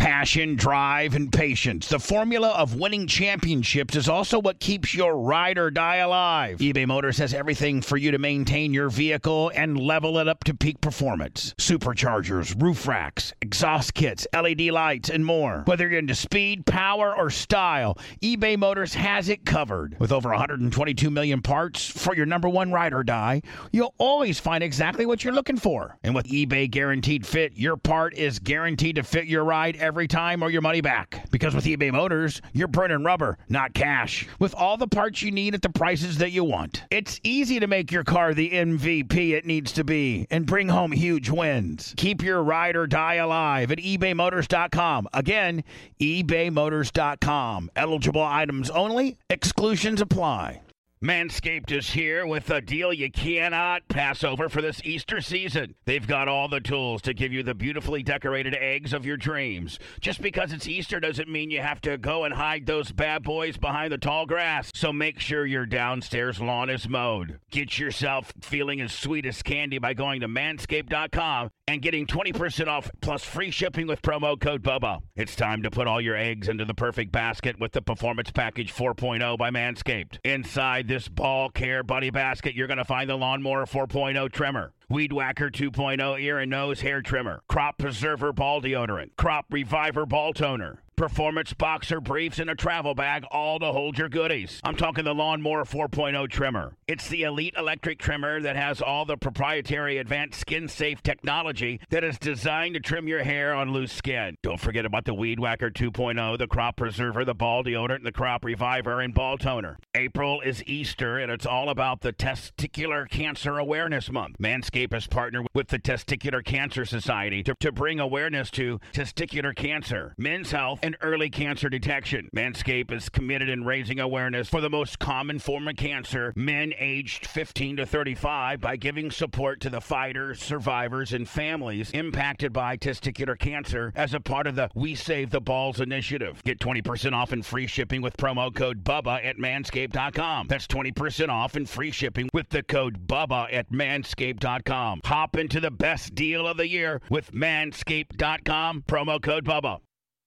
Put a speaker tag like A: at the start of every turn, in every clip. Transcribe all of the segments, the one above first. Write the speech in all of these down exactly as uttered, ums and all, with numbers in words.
A: Passion, drive, and patience. The formula of winning championships is also what keeps your ride or die alive. eBay Motors has everything for you to maintain your vehicle and level it up to peak performance. Superchargers, roof racks, exhaust kits, L E D lights, and more. Whether you're into speed, power, or style, eBay Motors has it covered. With over one hundred twenty-two million parts for your number one ride or die, you'll always find exactly what you're looking for. And with eBay Guaranteed Fit, your part is guaranteed to fit your ride every time or your money back. Because with eBay Motors, you're burning rubber, not cash. With all the parts you need at the prices that you want. It's easy to make your car the M V P it needs to be and bring home huge wins. Keep your ride or die alive at ebay motors dot com. Again, ebay motors dot com. Eligible items only. Exclusions apply. Manscaped is here with a deal you cannot pass over for this Easter season. They've got all the tools to give you the beautifully decorated eggs of your dreams. Just because it's Easter doesn't mean you have to go and hide those bad boys behind the tall grass. So make sure your downstairs lawn is mowed. Get yourself feeling as sweet as candy by going to manscaped dot com and getting twenty percent off plus free shipping with promo code Bubba. It's time to put all your eggs into the perfect basket with the Performance Package four point oh by Manscaped. Inside this ball care buddy basket, you're going to find the Lawnmower four point oh trimmer, Weed Whacker two point oh ear and nose hair trimmer, Crop Preserver ball deodorant, Crop Reviver ball toner, Performance Boxer briefs, and a travel bag, all to hold your goodies. I'm talking the Lawnmower four point oh trimmer. It's the elite electric trimmer that has all the proprietary advanced skin-safe technology that is designed to trim your hair on loose skin. Don't forget about the Weed Whacker two point oh, the Crop Preserver, the ball deodorant, and the Crop Reviver and ball toner. April is Easter, and it's all about the Testicular Cancer Awareness Month. Manscaped has partnered with the Testicular Cancer Society to, to bring awareness to testicular cancer, men's health, and early cancer detection. Manscaped is committed in raising awareness for the most common form of cancer, men aged fifteen to thirty-five, by giving support to the fighters, survivors, and families impacted by testicular cancer as a part of the We Save the Balls initiative. Get twenty percent off and free shipping with promo code Bubba at manscaped dot com. That's twenty percent off and free shipping with the code Bubba at manscaped dot com. Hop into the best deal of the year with manscaped dot com, promo code Bubba.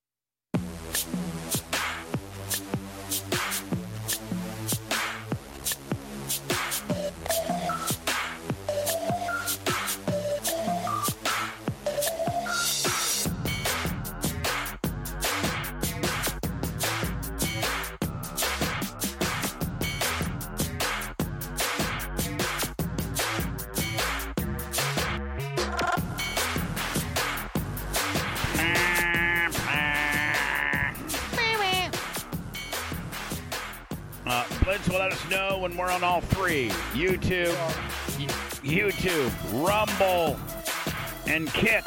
A: Blitz will let us know when we're on all three. YouTube, YouTube, Rumble, and Kick.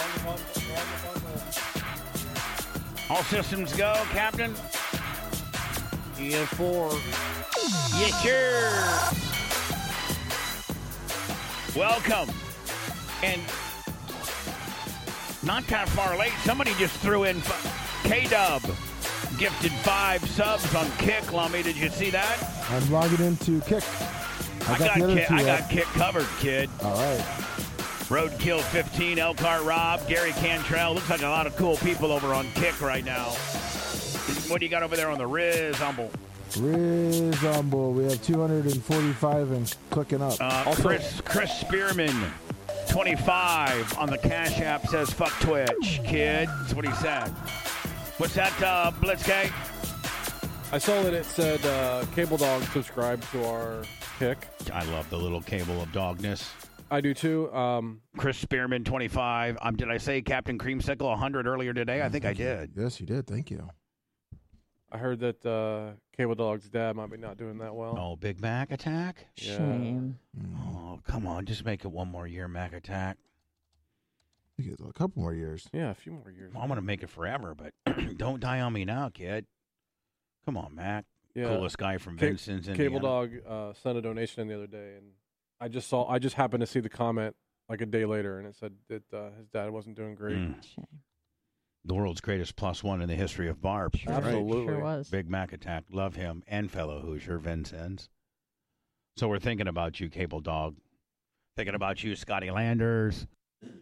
A: All systems go, Captain?
B: Yeah, four.
A: Yes, sir. Welcome. And not that far late, somebody just threw in K-Dub. Gifted five subs on Kick, Lummy. Did you see that?
C: I'm logging into Kick. I,
A: I
C: got,
A: got,
C: the other
A: Kick,
C: two
A: I
C: up.
A: got Kick covered, kid.
C: All right.
A: Roadkill fifteen, Elkhart Rob, Gary Cantrell. Looks like a lot of cool people over on Kick right now. What do you got over there on the Riz Humble?
C: Riz Humble. We have two hundred forty-five and clicking up.
A: Uh,
C: also,
A: Chris Chris Spearman, twenty-five on the Cash App, says fuck Twitch, kid. That's what he said. What's that, uh, Blitzkay?
B: I saw that it said uh, Cable Dog subscribed to our Kick.
A: I love the little cable of dogness.
B: I do too. Um,
A: Chris Spearman, twenty-five. Um, did I say Captain Creamsicle one hundred earlier today? I think I did.
C: Yes, you did. Thank you.
B: I heard that uh, Cable Dog's dad might be not doing that well.
A: Oh, Big Mac Attack?
B: Yeah.
D: Shame.
A: Oh, come on. Just make it one more year, Mac Attack.
C: A couple more years.
B: Yeah, a few more years.
A: Well, I'm going to make it forever, but don't die on me now, kid. Come on, Mac.
B: Yeah.
A: Coolest guy from
B: Ca-
A: Vincent's, Indiana.
B: Cable Dog uh, sent a donation in the other day, and I just saw. I just happened to see the comment like a day later, and it said that uh, his dad wasn't doing great.
A: Mm.
D: Shame.
A: The world's greatest plus one in the history of Barb.
D: Sure,
B: Absolutely.
D: Sure was.
A: Big Mac Attack. Love him. And fellow Hoosier, Vincent's. So we're thinking about you, Cable Dog. Thinking about you, Scotty Landers.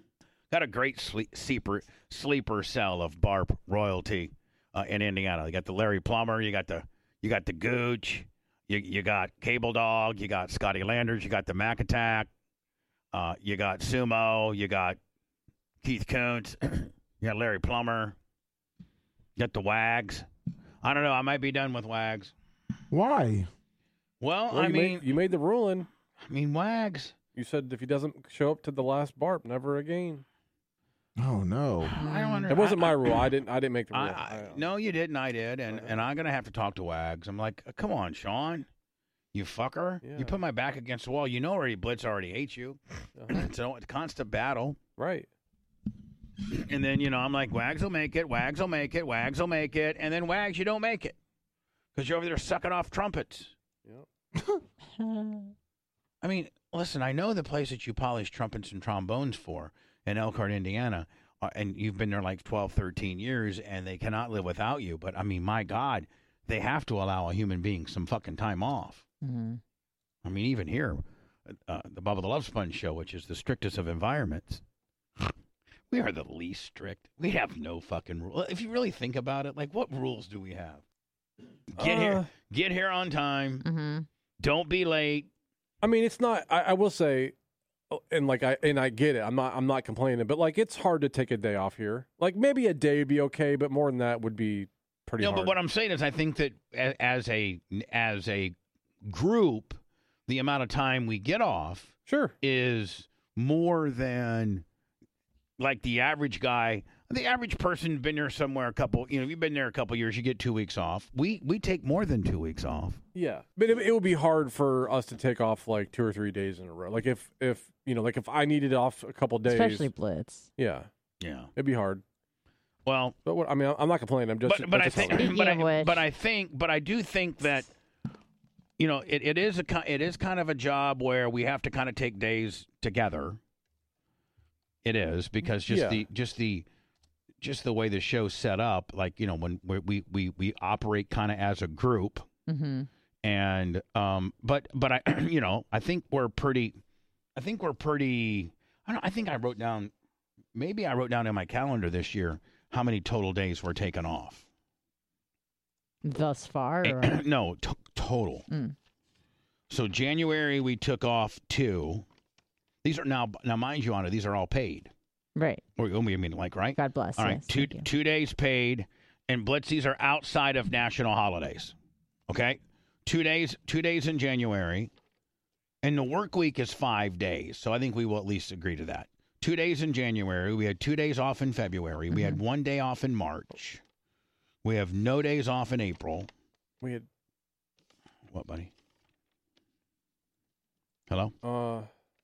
A: got a great sleep, sleeper sleeper cell of barp royalty uh, in Indiana. You got the Larry Plummer, you got the you got the Gooch, you you got Cable Dog, you got Scotty Landers, you got the Mac Attack, uh, you got Sumo, you got Keith Kuntz, you got Larry Plummer, you got the Wags. I don't know. I might be done with Wags.
C: Why?
A: Well,
B: Well,
A: I
B: you
A: mean,
B: made, you made the ruling.
A: I mean Wags.
B: You said if he doesn't show up to the last barp, never again.
C: Oh no.
A: I don't under,
B: It wasn't
A: I,
B: my rule. I didn't. I didn't make the rule.
A: I, I, no, you didn't. I did, and and I'm gonna have to talk to Wags. I'm like, come on, Sean, you fucker.
B: Yeah.
A: You put my back against the wall. You know already. Blitz already hates you.
B: Uh-huh.
A: It's a constant battle.
B: Right.
A: And then you know I'm like, Wags will make it. Wags will make it. Wags will make it. And then Wags, you don't make it because you're over there sucking off trumpets.
B: Yep.
A: I mean, listen, I know the place that you polish trumpets and trombones for in Elkhart, Indiana, uh, and you've been there like twelve, thirteen years, and they cannot live without you. But, I mean, my God, they have to allow a human being some fucking time off.
D: Mm-hmm.
A: I mean, even here, uh, the Bubba the Love Sponge show, which is the strictest of environments, we are the least strict. We have no fucking rule. If you really think about it, like, what rules do we have? Get
B: Uh,
A: here, get here on time.
D: Mm-hmm.
A: Don't be late.
B: I mean, it's not. I, I will say, oh, and like I and I get it. I'm not. I'm not complaining, but like it's hard to take a day off here. Like maybe a day would be okay, but more than that would be pretty
A: No,
B: hard.
A: but what I'm saying is, I think that a- as a as a group, the amount of time we get off
B: Sure.
A: is more than like the average guy. The average person been there somewhere a couple. You know, you've been there a couple years. You get two weeks off. We we take more than two weeks off.
B: Yeah, but it, it would be hard for us to take off like two or three days in a row. Like if if you know, like if I needed off a couple days,
D: Especially Blitz.
B: yeah,
A: Yeah.
B: it'd be hard.
A: Well,
B: But what I mean, I'm not complaining. I'm just.
A: but but
B: I'm
A: I
B: just telling
A: think
B: you.
D: Speaking
A: but
D: of
A: I,
D: which-
A: but I think but I do think that you know it, it is a ki- it is kind of a job where we have to kind of take days together. It is because just
B: Yeah.
A: the just the just the way the show's set up, like you know when we we we, we operate kind of as a group,
D: Mm-hmm.
A: and um, but but I you know I think we're pretty, I think we're pretty. I don't. I think I wrote down, maybe I wrote down in my calendar this year how many total days we're taking off.
D: Thus far?
A: Eh,
D: Or?
A: no, t- total.
D: Mm.
A: So January we took off two. These are now now mind you, Anna, these are all paid.
D: Right.
A: Or I mean, like right.
D: God bless.
A: All right,
D: yes,
A: two
D: thank you.
A: two days paid, and Blitzies are outside of national holidays. Okay, two days two days in January, and the work week is five days. So I think we will at least agree to that. Two days in January. We had two days off in February. We had one day off in March. We have no days off in April.
B: we had
A: What, buddy? Hello?
B: uh,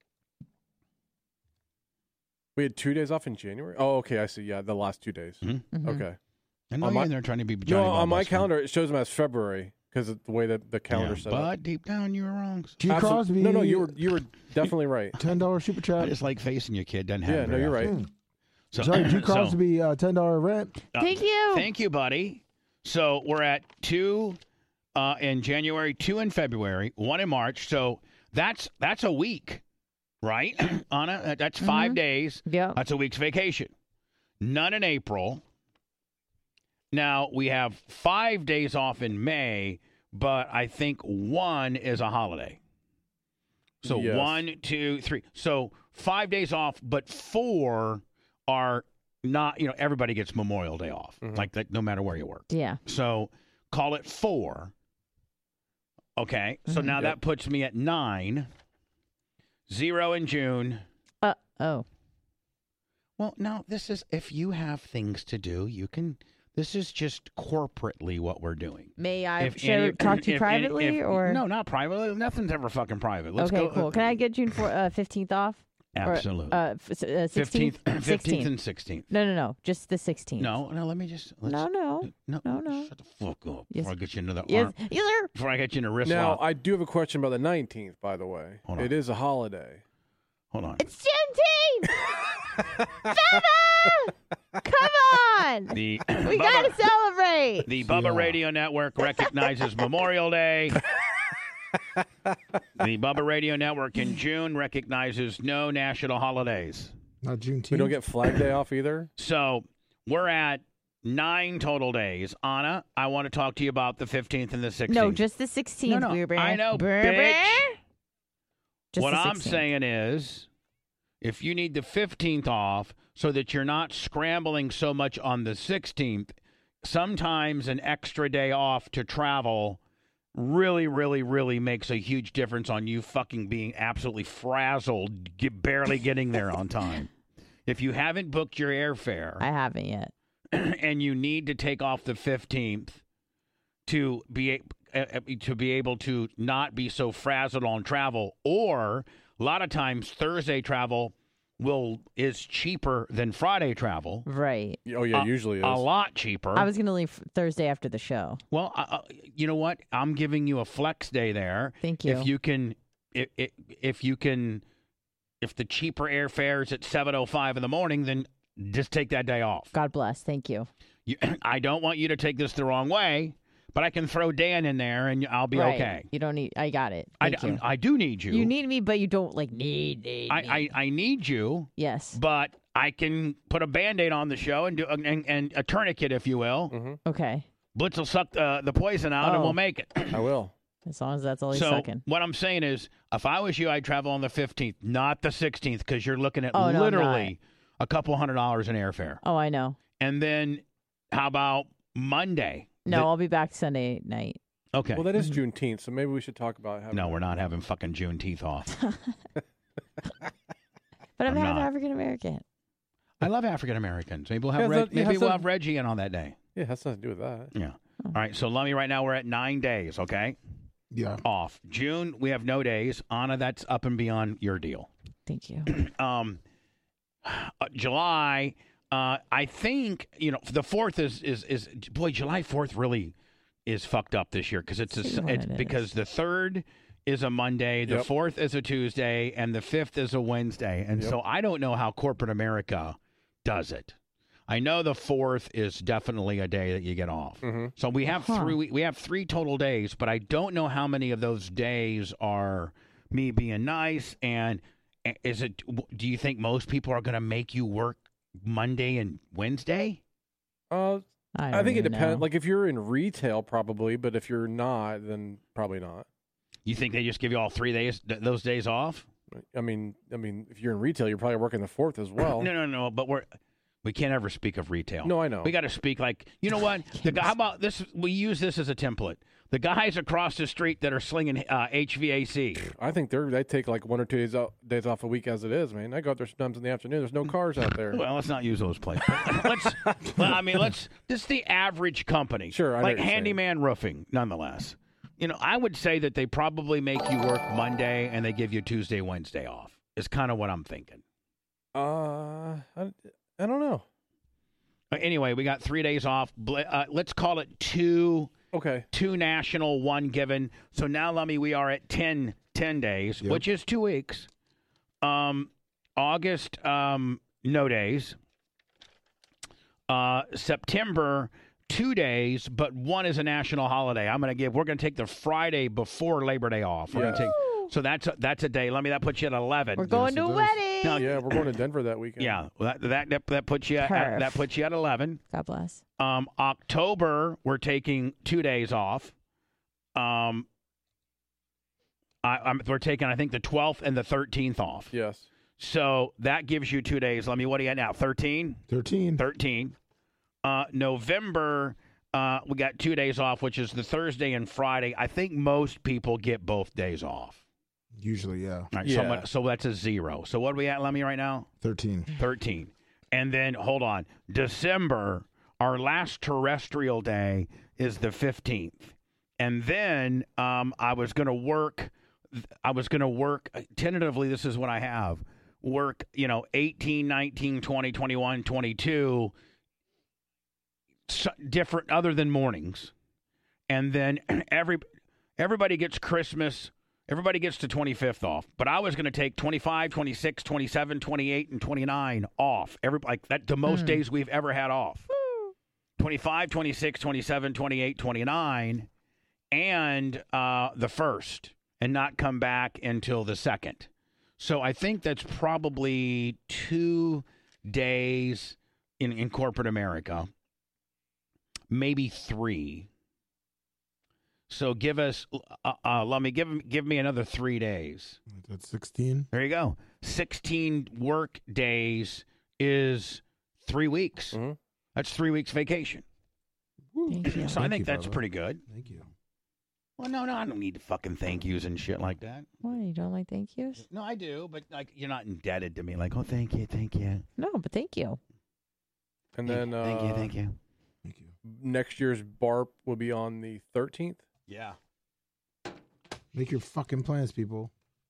B: we had two days off in January. Oh, okay, I see. Yeah, the last two days.
A: Mhm.
D: Mhm.
B: Okay.
A: I know
B: On
A: you're
B: my-
A: in there trying to be Johnny
B: No, on my
A: Bombastic.
B: calendar it shows them as February because of the way that the calendar
A: Yeah,
B: set
A: but
B: up.
A: deep down you were wrong.
C: G
B: Absolute-
C: Crosby.
B: No, no, you were you were definitely right.
C: ten dollar super
A: I
C: chat.
A: just like facing you, kid. Doesn't happen
B: Yeah, no,
A: very
B: you're
A: often.
B: right.
C: Hmm.
A: So,
C: Sorry, G
A: so,
C: Crosby. Uh, ten dollar rent.
A: uh,
D: Thank you.
A: Thank you, buddy. So we're at two uh, in January, two in February, one in March. So that's that's a week, right, Anna? That- That's five
D: Mhm.
A: days.
D: Yeah.
A: That's a week's vacation. None in April. Now we have five days off in May, but I think one is a holiday. So
B: Yes.
A: one, two, three. So five days off, but four are not. You know, everybody gets Memorial Day off,
B: Mhm.
A: like that, no matter where you work.
D: Yeah.
A: So call it four. Okay. So
D: Mhm.
A: now
B: Yep.
A: that puts me at nine. Zero in June.
D: Uh oh.
A: Well, no, this is if you have things to do, you can. This is just corporately what we're doing.
D: May I
A: If
D: share,
A: any-
D: talk to you
A: if any-
D: privately
A: if-
D: or?
A: no, not privately. Nothing's ever fucking private. Let's
D: okay,
A: go.
D: cool. Can I get June for, uh, fifteenth off?
A: Absolutely.
D: Or, uh, f- s- uh, sixteenth?
A: Fifteenth, fifteenth,
D: sixteenth.
A: and sixteenth.
D: No, no, no. Just the sixteenth.
A: No, no. Let me just. Let's,
D: No, no.
A: no,
D: no, no.
A: Shut the fuck up
D: Yes.
A: before I get you into the
D: Yes,
A: arm.
D: yes, sir.
A: Before I get you in a wrist
B: Now
A: lock.
B: I do have a question about the nineteenth. By the way,
A: Hold on.
B: it is a holiday.
A: Hold on.
D: It's Juneteenth! Bubba! Come on!
A: The
D: We
A: Bubba-
D: gotta celebrate!
A: The Bubba
C: Yeah.
A: Radio Network recognizes Memorial Day. The Bubba Radio Network in June recognizes no national holidays.
C: Not Juneteenth.
B: We don't get Flag Day off either.
A: So we're at nine total days. Anna, I want to talk to you about the fifteenth and the sixteenth.
D: No, just the sixteenth.
A: No, no,
D: We're-
A: I know,
D: Brr,
A: bitch.
D: brr. Just
A: What
D: the
A: I'm
D: sixteenth.
A: saying is, if you need the fifteenth off so that you're not scrambling so much on the sixteenth, sometimes an extra day off to travel really, really, really makes a huge difference on you fucking being absolutely frazzled, get, barely getting there on time. If you haven't booked your airfare
D: I haven't yet.
A: and you need to take off the fifteenth to be uh, to be able to not be so frazzled on travel, or a lot of times Thursday travel will is cheaper than Friday travel.
D: Right.
B: Oh yeah,
A: Uh,
B: usually is.
A: A lot cheaper.
D: I was going to leave Thursday after the show.
A: well, uh, uh, you know what? I'm giving you a flex day there.
D: Thank you.
A: If you can, if, if, if you can, if the cheaper airfare is at seven oh five in the morning, then just take that day off.
D: God bless. Thank you.
A: You, I don't want you to take this the wrong way, but I can throw Dan in there and I'll be
D: right.
A: okay.
D: You don't need. I got it.
A: I,
D: Thank you.
A: I do need you.
D: You need me, but you don't like need. need,
A: I,
D: need.
A: I, I need you,
D: Yes.
A: but I can put a Band-Aid on the show and do and, and a tourniquet, if you will.
B: Mm-hmm.
D: Okay.
A: Blitz will suck uh, the poison out and
D: Oh.
A: we'll make it.
B: I will.
D: As long as that's all he's
A: So
D: sucking.
A: what I'm saying is, if I was you, I'd travel on the fifteenth, not the sixteenth, because you're looking at
D: Oh, no, I'm
A: literally a couple hundred dollars in airfare.
D: Oh, I know.
A: And then how about Monday?
D: No,
A: The-
D: I'll be back Sunday night.
A: okay.
B: Well, that is Juneteenth, so maybe we should talk about having.
A: no, we're not having fucking Juneteenth off.
D: But I'm,
A: I'm
D: half
A: not.
D: African American.
A: I love African Americans. Maybe we'll have
B: Yeah,
A: Reg-
B: that- yeah,
A: maybe we'll
B: so-
A: have Reggie in on that day.
B: Yeah, it has nothing to do with that.
A: Yeah. All right. So let me right now we're at nine days. Okay.
C: Yeah.
A: Off. June we have no days. Anna, that's up and beyond your deal.
D: Thank you.
A: Um, uh, July. Uh, I think you know the fourth is is is boy July fourth really is fucked up this year because it's a
D: See
A: s-
D: what
A: it's
D: it is.
A: because the third is a Monday, the
B: Yep.
A: fourth is a Tuesday, and the fifth is a Wednesday, and
B: Yep.
A: so I don't know how corporate America does it. I know the fourth is definitely a day that you get off.
B: Mm-hmm.
A: So we have
D: Huh.
A: three we have three total days, but I don't know how many of those days are me being nice and is it do you think most people are going to make you work Monday and Wednesday?
B: Uh,
D: I,
B: I
D: don't
B: think it
D: even
B: depends.
D: know.
B: Like if you're in retail, probably, but if you're not, then probably not.
A: You think they just give you all three days th- those days off?
B: I mean, I mean, if you're in retail, you're probably working the fourth as well.
A: No, no, no, but we're we can't ever speak of retail.
B: No, I know.
A: We got to speak like, you know what? The guy, how about this? We use this as a template. The guys across the street that are slinging uh, H V A C.
B: I think they're they take like one or two days out, days off a week as it is, man. I go out there sometimes in the afternoon. There's no cars out there.
A: Well, let's not use those places. let's. Well, I mean, let's. This is the average company.
B: Sure, I know
A: like
B: what you're saying.
A: Handyman Roofing, nonetheless. You know, I would say that they probably make you work Monday and they give you Tuesday, Wednesday off. Is kind of what I'm thinking.
B: Uh, I, I don't know.
A: But anyway, we got three days off. Bl- Uh, let's call it two.
B: Okay.
A: Two national, one given. So now, Lummy, we are at ten, ten days,
C: Yep.
A: which is two weeks. Um, August, um, no days. Uh, September, two days, but one is a national holiday. I'm going to give. We're going to take the Friday before Labor Day off. We're
B: Yeah.
A: going to take. So that's a, that's a day. Let me. That puts you at eleven.
D: We're going
C: Yes,
D: to
C: it
D: a
C: does.
D: wedding.
A: No,
B: Yeah, we're going to Denver that weekend.
A: Yeah, well, that, that that that puts you at,
D: Perf.
A: that puts you at eleven.
D: God bless.
A: Um, October, we're taking two days off. Um, I, I'm, we're taking, I think, the twelfth and the thirteenth off.
B: Yes.
A: So that gives you two days. Let me, what are you at now? thirteen?
C: thirteen.
A: thirteen. Uh, November, uh, we got two days off, which is the Thursday and Friday. I think most people get both days off.
C: Usually, yeah.
A: All right,
B: Yeah.
A: so, much- so that's a zero. So what are we at, Lemmy, right now?
C: thirteen.
A: thirteen. And then, hold on. December, our last terrestrial day is the fifteenth. And then um, I was going to work, I was going to work, tentatively, this is what I have, work, you know, eighteen, nineteen, twenty, twenty-one, twenty-two, so, different, other than mornings. And then every everybody gets Christmas. Everybody gets the twenty-fifth off, but I was going to take twenty-five, twenty-six, twenty-seven, twenty-eight, and twenty-nine off. Every like that, the most
D: Mm.
A: days we've ever had off. twenty-five, twenty-six, twenty-seven, twenty-eight, twenty-nine, and uh, the first, and not come back until the second. So I think that's probably two days in, in corporate America, maybe three. So give us, uh, uh, let me give give me another three days.
C: That's sixteen.
A: There you go. sixteen work days is three weeks.
B: Mhm.
A: That's three weeks vacation.
D: Thank you.
A: So I
C: Thank
A: think
C: you,
A: that's
C: Bubba.
A: pretty good.
C: Thank you.
A: Well, no, no, I don't need fucking thank yous and shit like that.
D: Why, you don't like thank yous?
A: No, I do, but like you're not indebted to me. Like, oh, thank you, thank you.
D: No, but thank you.
B: And
A: Thank-
B: then uh,
A: thank you, thank you.
C: Thank you.
B: next year's B A R P will be on the thirteenth.
A: Yeah.
C: Make your fucking plans, people.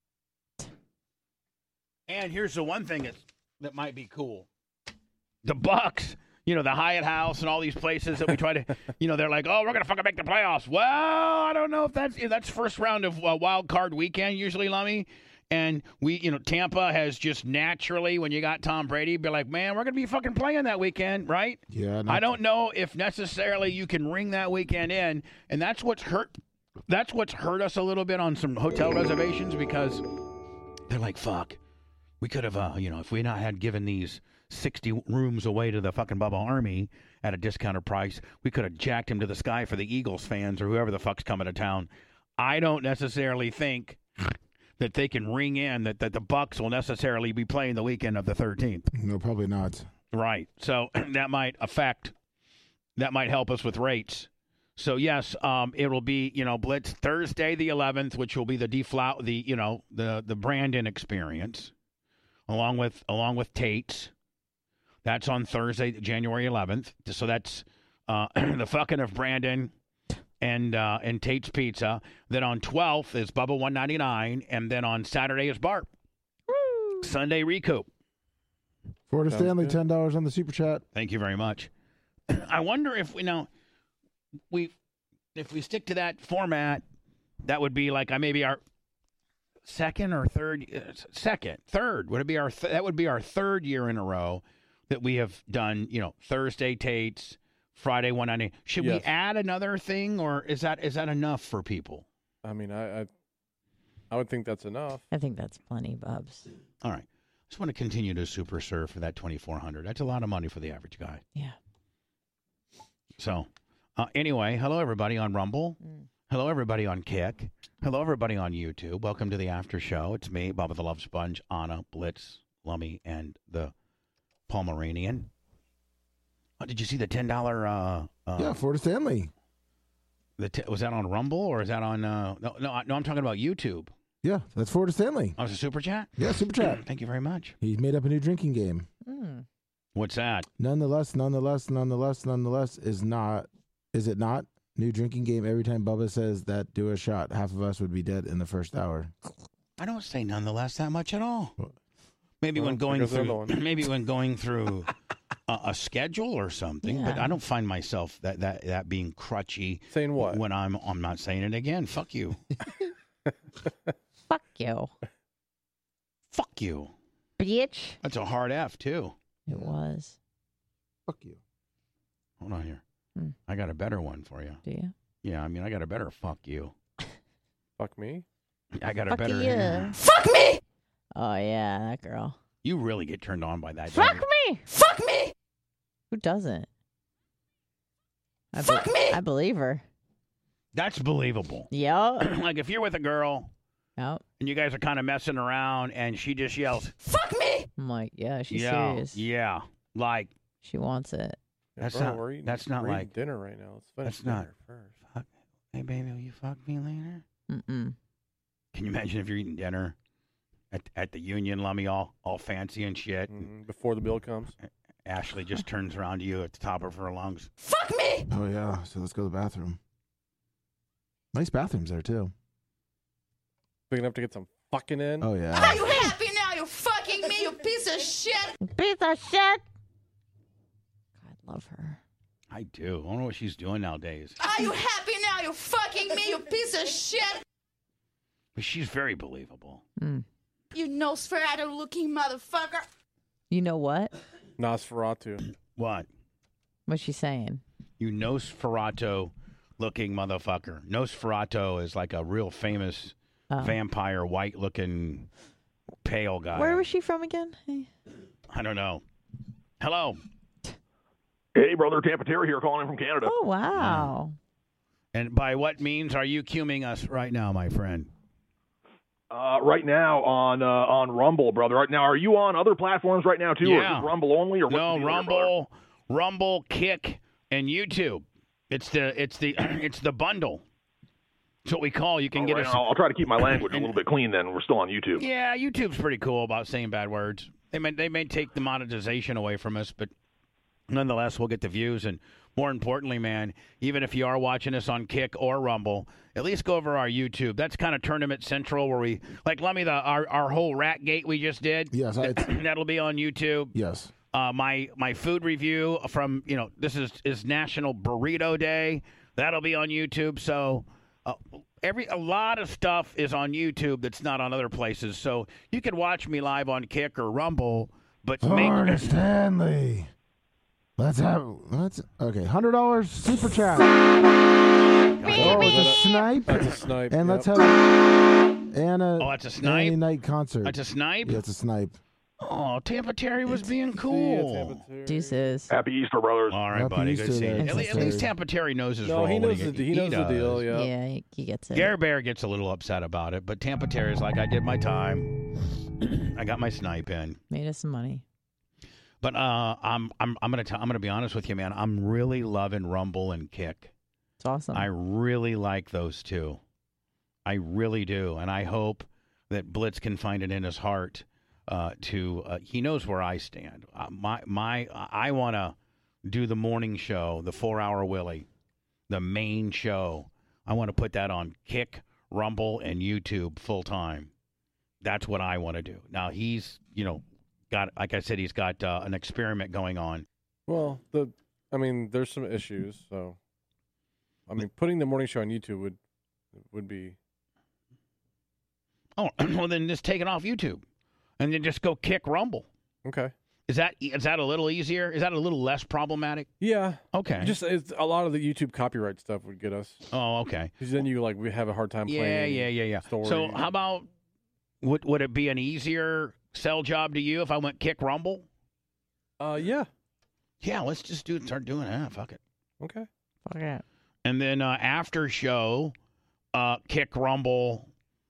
A: And here's the one thing that that might be cool. The Bucks, you know, the Hyatt House and all these places that we try to, you know, they're like, oh, we're gonna fucking make the playoffs. Well, I don't know if that's if that's first round of uh, wild card weekend usually, Lummy. And we, you know, Tampa has just naturally, when you got Tom Brady, be like, man, we're gonna be fucking playing that weekend, right?
C: Yeah.
A: I don't know if necessarily you can ring that weekend in, and that's what's hurt. That's what's hurt us a little bit on some hotel reservations because they're like, "Fuck, we could have, uh, you know, if we not had given these sixty rooms away to the fucking Bubba Army at a discounted price, we could have jacked him to the sky for the Eagles fans or whoever the fuck's coming to town." I don't necessarily think that they can ring in that, that the Bucks will necessarily be playing the weekend of the thirteenth.
C: No, probably not.
A: Right. So that might affect, that might help us with rates. So yes, um, it will be, you know, Blitz Thursday the eleventh, which will be the deflout, the you know the the Brandon experience, along with along with Tate's. That's on Thursday, January eleventh. So that's uh, the fucking of Brandon and uh, and Tate's Pizza. Then on twelfth is Bubba one ninety-nine, and then on Saturday is Bart.
D: Woo!
A: Sunday recoup.
C: Florida
B: Sounds
C: Stanley,
B: good.
C: ten dollars on the super chat.
A: Thank you very much. I wonder if we now we if we stick to that format, that would be like I maybe our second or third uh, second third would it be our th- that would be our third year in a row that we have done, you know, Thursday Tate's, Friday one ninety. Should
B: Yes.
A: we add another thing, or is that is that enough for people?
B: I mean, I, I I would think that's enough.
D: I think that's plenty, Bubs.
A: All right. Just want to continue to super serve for that twenty-four hundred. That's a lot of money for the average guy.
D: Yeah.
A: So, uh, anyway, hello everybody on Rumble.
D: Mm.
A: Hello everybody on Kick. Hello everybody on YouTube. Welcome to the after show. It's me, Bubba the Love Sponge, Anna, Blitz, Lummy, and the Pomeranian. Oh, did you see the ten dollar? Uh, uh,
C: Yeah, Florida Stanley.
A: the t- was that on Rumble or is that on? Uh, no, no, I- no. I'm talking about YouTube.
C: Yeah, that's Florida Stanley.
A: Oh, it's a super chat.
C: Yeah, super chat.
A: Thank you very much.
C: He made up a new drinking game.
D: Mm.
A: What's that?
C: Nonetheless, nonetheless, nonetheless, nonetheless is not. Is it not? New drinking game. Every time Bubba says that, do a shot. Half of us would be dead in the first hour.
A: I don't say nonetheless that much at all.
C: What?
A: Maybe
B: Well,
A: when
B: there
A: going
B: goes another
A: through,
B: one.
A: maybe when going through a, a schedule or something. But
D: Yeah.
A: I don't find myself that that that being crutchy
B: Saying what?
A: when I'm. I'm not saying it again. Fuck you.
D: Fuck you,
A: Fuck you.
D: bitch.
A: That's a hard F too.
D: It was.
C: Fuck you.
A: Hold on here.
D: Hmm.
A: I got a better one for you.
D: Do you?
A: Yeah, I mean, I got a better fuck you.
B: Fuck me.
A: I got a
D: Fuck
A: better.
D: you.
E: Fuck me!
D: Oh yeah, that girl.
A: You really get turned on by that. don't
D: Fuck
A: you?
D: me.
E: Fuck me!
D: Who doesn't? I
E: Fuck me!
D: I believe her.
A: That's believable.
D: Yep.
A: Like if you're with a girl
D: Yep.
A: and you guys are kind of messing around, and she just yells,
E: Fuck me!
D: I'm like, yeah, she's
A: "Yeah,
D: serious.
A: yeah," like
D: She wants it.
B: Yeah,
A: That's
B: bro,
A: not-
B: We're eating,
A: that's not
B: we're eating
A: like-
B: dinner right now. Let's finish
A: that's not-
B: dinner first.
A: fuck. Hey, baby, will you fuck me later?
D: Mm-mm.
A: Can you imagine if you're eating dinner at at the Union, Lummy, all all fancy and shit? and
B: Mhm, Before the bill comes.
A: Ashley just turns around to you at the top of her lungs.
E: Fuck me!
C: Oh yeah. So let's go to the bathroom. Nice bathrooms there too.
B: Big enough to get some fucking in.
C: Oh yeah.
E: Are you happy now? You fucking me, you piece of shit!
D: Piece of shit. God, love her.
A: I do. I don't know what she's doing nowadays.
E: Are you happy now? You fucking me, you piece of shit!
A: But she's very believable.
D: Mm.
E: You Nosferatu looking motherfucker!
D: You know what?
B: Nosferatu.
A: What?
D: What's she saying?
A: You Nosferatu looking motherfucker. Nosferatu is like a real famous
D: Oh.
A: vampire, white looking Pale guy.
D: Where was she from again? Hey.
A: I don't know. Hello.
F: Hey, brother, Tampa Terry here, calling in from Canada.
D: Oh, wow.
A: And by what means are you cuming us right now, my friend?
F: Uh, right now on uh, on Rumble, brother. Right now, are you on other platforms right now too, or is
A: Yeah.
F: this Rumble only? Or what's
A: No,
F: the deal here,
A: Rumble, Rumble, Kick, and YouTube. It's the it's the it's the bundle. It's what we call. You can
F: All
A: get
F: right,
A: us.
F: I'll, I'll try to keep my language a little bit clean. Then we're still on YouTube.
A: Yeah, YouTube's pretty cool about saying bad words. They may they may take the monetization away from us, but nonetheless, we'll get the views. And more importantly, man, even if you are watching us on Kick or Rumble, at least go over our YouTube. That's kind of Tournament Central where we like. Let me the our our whole Rat Gate we just did.
C: Yes, I,
A: That'll be on YouTube.
C: yes.
A: Uh, my my food review from you know this is is National Burrito Day. That'll be on YouTube. So uh, every a lot of stuff is on YouTube that's not on other places. So you can watch me live on Kick or Rumble, but
C: Lord
A: make
C: Stanley. Let's have let's okay. Hundred dollars super chat. Oh, it's a snipe.
B: That's a snipe.
C: And
B: yep.
C: let's have Anna.
A: Oh, it's a snipe?
C: Annie Night concert.
A: that's a snipe.
C: Yeah, it's a snipe.
A: Oh, Tampa Terry was being
B: See ya,
A: cool.
B: Tampa Terry.
D: Deuces.
F: Happy Easter, brothers.
A: All right,
C: Happy
A: buddy.
C: Easter
A: Good seeing you.
C: there,
A: At, le- at least
C: Terry.
A: Tampa Terry knows his
B: No,
A: role.
B: he
A: when
B: knows
A: get-
B: the he knows the
A: does.
B: deal. Yeah.
D: Yeah, he, he gets it.
A: Gary Bear gets a little upset about it, but Tampa Terry's like, I did my time. I got my snipe in.
D: Made us some money.
A: But uh, I'm I'm I'm gonna t- I'm gonna be honest with you, man. I'm really loving Rumble and Kick.
D: It's awesome.
A: I really like those two. I really do, and I hope that Blitz can find it in his heart uh, to. Uh, he knows where I stand. Uh, my my I want to do the morning show, the four hour Willie, the main show. I want to put that on Kick, Rumble, and YouTube full time. That's what I want to do. Now he's you know. Got like I said, he's got uh, an experiment going on.
B: Well, the I mean, there's some issues. So, I mean, putting the morning show on YouTube would would be
A: Oh, well then just take it off YouTube, and then just go Kick Rumble.
B: okay.
A: Is that is that a little easier? Is that a little less problematic?
B: Yeah.
A: Okay.
B: Just it's, a lot of the YouTube copyright stuff would get us.
A: oh, okay.
B: Because then you like we have a hard time
A: Yeah,
B: playing.
A: yeah, yeah, yeah.
B: story.
A: So how about would would it be an easier sell job to you if I went Kick Rumble?
B: Uh, yeah.
A: Yeah, let's just do start doing that. Fuck it.
B: Okay.
D: Fuck it.
A: And then uh, after show, uh, Kick Rumble,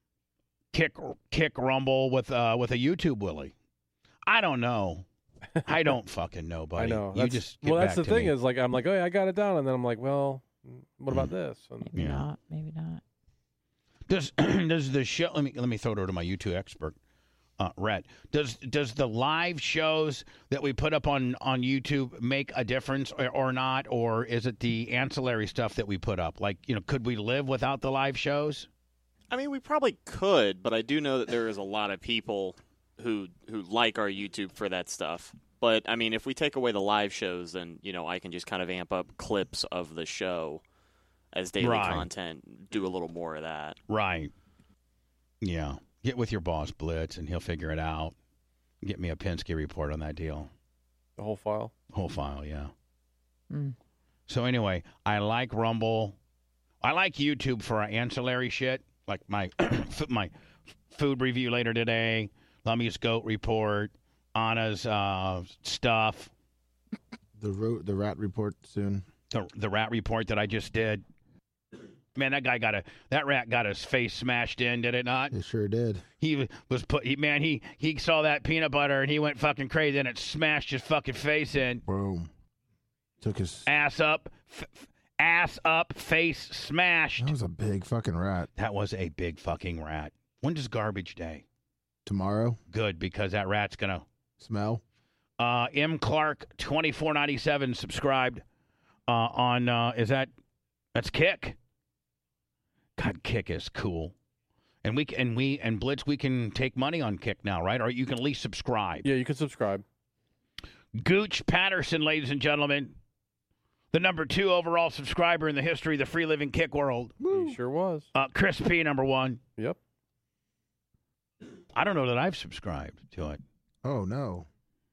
A: Kick Kick Rumble with uh, with a YouTube Willie. I don't know. I don't fucking know, buddy.
B: I know.
A: You
B: That's,
A: just get
B: well, that's
A: back
B: the
A: to
B: thing
A: me.
B: is like I'm like, oh yeah, I got it down, and then I'm like, well, what about this? And
D: Maybe
A: Yeah.
D: not. Maybe not.
A: Does does the show? Let me let me throw it over to my YouTube expert, uh, Rhett. Does does the live shows that we put up on, on YouTube make a difference or, or not, or is it the ancillary stuff that we put up? Like, you know, could we live without the live shows?
G: I mean, we probably could, but I do know that there is a lot of people who who like our YouTube for that stuff. But I mean, if we take away the live shows, then you know I can just kind of amp up clips of the show as daily
A: Right.
G: content, do a little more of that.
A: Right. Yeah. Get with your boss, Blitz, and he'll figure it out. Get me a Penske report on that deal.
B: the whole file.
A: Whole file, yeah.
D: Mm.
A: So anyway, I like Rumble. I like YouTube for our ancillary shit, like my my food review later today, Lummy's goat report, Anna's uh, stuff,
C: The ro- the rat report soon.
A: the the rat report that I just did. Man, that guy got a that rat got his face smashed in, did it not?
C: It sure did.
A: He was put. He, man, he he saw that peanut butter and he went fucking crazy, and it smashed his fucking face in.
C: Boom. Took his.
A: Ass up, f- f- ass up, face smashed.
C: That was a big fucking rat.
A: That was a big fucking rat. When does garbage day?
C: Tomorrow.
A: Good, because that rat's gonna.
C: Smell.
A: Uh, M Clark twenty four ninety seven subscribed. Uh, on uh, is that that's Kick. God, Kick is cool, and we and we and Blitz we can take money on Kick now, right? Or you can at least subscribe.
B: Yeah, you can subscribe.
A: Gooch Patterson, ladies and gentlemen, the number two overall subscriber in the history of the free living Kick world.
B: He sure was.
A: Uh, Chris P, number one.
B: Yep.
A: I don't know that I've subscribed to it.
C: Oh no.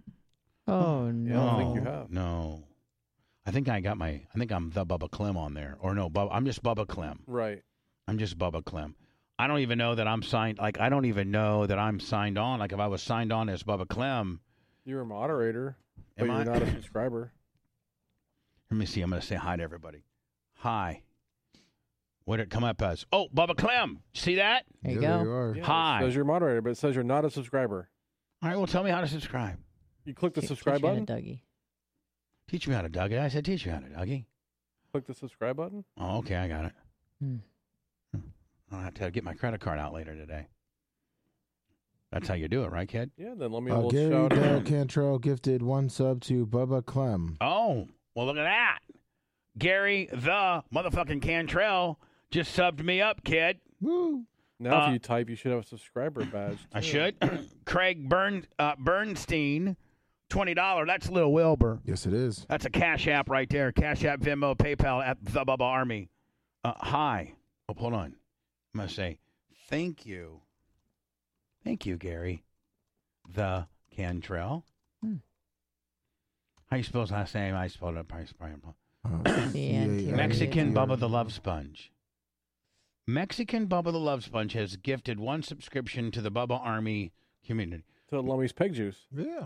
D: Oh
B: Yeah, I
D: no!
B: don't think you have.
A: No. I think I got my, I think I'm the Bubba Clem on there. Or no, Bubba, I'm just Bubba Clem.
B: Right.
A: I'm just Bubba Clem. I don't even know that I'm signed. Like, I don't even know that I'm signed on. Like, if I was signed on as Bubba Clem.
B: You're a moderator, but
A: Am
B: you're
A: I?
B: not a subscriber.
A: Let me see. I'm going to say hi to everybody. Hi. What did it come up as? Oh, Bubba Clem. See that?
D: There you
C: Yeah,
D: go.
C: there you are.
B: Yeah,
A: Hi.
B: It says you're a moderator, but it says you're not a subscriber.
A: All right, well, tell me how to subscribe.
B: You click the
D: Teach-
B: subscribe
D: teach you how
B: button.
D: to Dougie.
A: Teach me how to Dougie. I said teach me how to Dougie.
B: Click the subscribe button.
A: Oh, okay, I got it.
D: Hmm.
A: I'll have to get my credit card out later today. That's how you do it, right, kid?
B: Yeah, then let me
C: Uh,
B: a little
C: Gary
B: shout
C: Dale
B: out.
C: Cantrell gifted one sub to Bubba Clem.
A: Oh, well, look at that. Gary the motherfucking Cantrell just subbed me up, kid.
C: Woo!
B: Now,
A: Uh,
B: if you type, you should have a subscriber badge.
A: I
B: too.
A: should. Craig Bern, uh, Bernstein, twenty dollars. That's Lil Wilbur.
C: Yes, it is.
A: That's a Cash App right there. Cash App, Venmo, PayPal at the Bubba Army. Uh, hi. Oh, hold on. I'm going to say thank you. Thank you, Gary. The Cantrell.
D: Hmm.
A: How you spell his last name? I spelled it. I spelled it.
C: Uh,
D: C N T R E.
A: Mexican
C: C A R.
A: Bubba the Love Sponge. Mexican Bubba the Love Sponge has gifted one subscription to the Bubba Army community.
B: To Lummy's Pig Juice.
C: Yeah.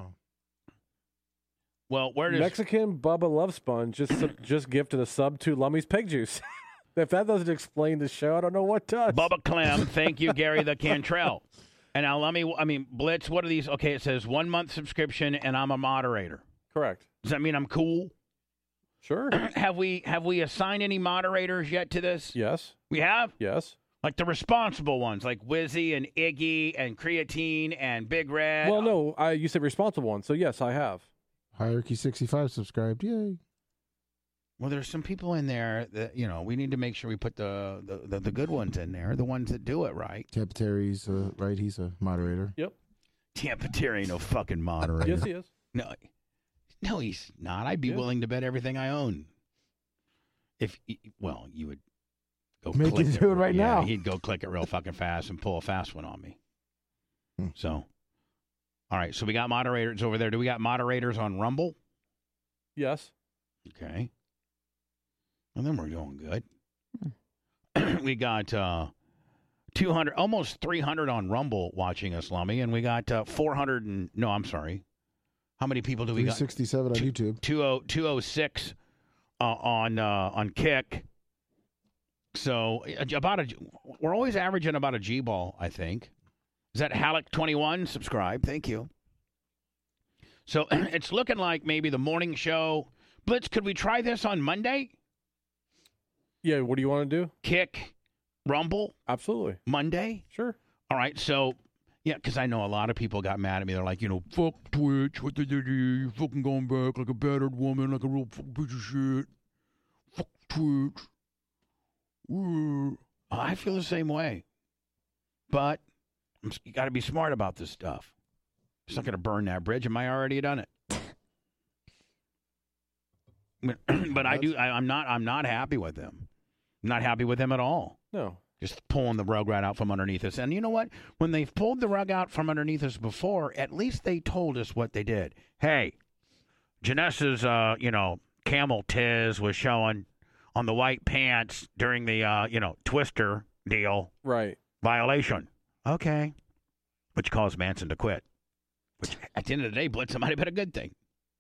A: Well, where does
B: Mexican Bubba Love Sponge just sub- just gifted a sub to Lummy's Pig Juice. If that doesn't explain the show, I don't know what does.
A: Bubba Clem? Thank you, Gary the Cantrell. And now let me. I mean, Blitz. What are these? Okay, it says one month subscription, and I'm a moderator.
B: Correct.
A: Does that mean I'm cool?
B: Sure.
A: have we have we assigned any moderators yet to this?
B: Yes.
A: We have.
B: Yes.
A: Like the responsible ones, like Wizzy and Iggy and Creatine and Big Red.
B: Well, no, I you said responsible one, so yes, I have.
C: Hierarchy sixty-five subscribed. Yay.
A: Well, there's some people in there that, you know, we need to make sure we put the the, the, the good ones in there, the ones that do it right.
C: Tampa Terry's uh, right. He's a moderator.
B: Yep.
A: Tampa Terry ain't no fucking moderator.
B: Yes, he is.
A: No, no, he's not. I'd be
B: Yeah.
A: willing to bet everything I own. If, well, you would go
C: Make
A: click
C: it do it right
A: yeah,
C: now.
A: He'd go click it real fucking fast and pull a fast one on me.
C: Hmm.
A: So, all right. So we got moderators over there. Do we got moderators on Rumble?
B: Yes.
A: Okay. And then we're doing good. we got uh, two hundred, almost three hundred on Rumble watching us, Lummy, and we got uh, four hundred and, no, I'm sorry. How many people do we
C: three
A: got?
C: sixty-seven on YouTube.
A: two oh six uh, on uh, on Kick. So uh, about a, we're always averaging about a G ball, I think. Is that Halleck twenty-one? Subscribe, thank you. So it's looking like maybe the morning show. Blitz, could we try this on Monday?
B: Yeah. What do you want to do?
A: Kick, Rumble,
B: Absolutely.
A: Monday.
B: Sure.
A: All right, so yeah, because I know a lot of people got mad at me. They're like, you know, fuck Twitch. What did they do? You fucking going back like a battered woman, like a real fucking piece of shit. Fuck Twitch. Ooh. I feel the same way. But I'm, you got to be smart about this stuff. It's not going to burn that bridge. Am I already done it? but but I do. I, I'm not. I'm not happy with them. I'm not happy with them at all.
B: No.
A: Just pulling the rug right out from underneath us. And you know what? When they've pulled the rug out from underneath us before, at least they told us what they did. Hey, Janessa's, uh, you know, camel tiz was showing on the white pants during the, uh, you know, Twister deal
B: Right.
A: violation. Okay. Which caused Manson to quit. Which, at the end of the day, Blitz, it might have been a good thing.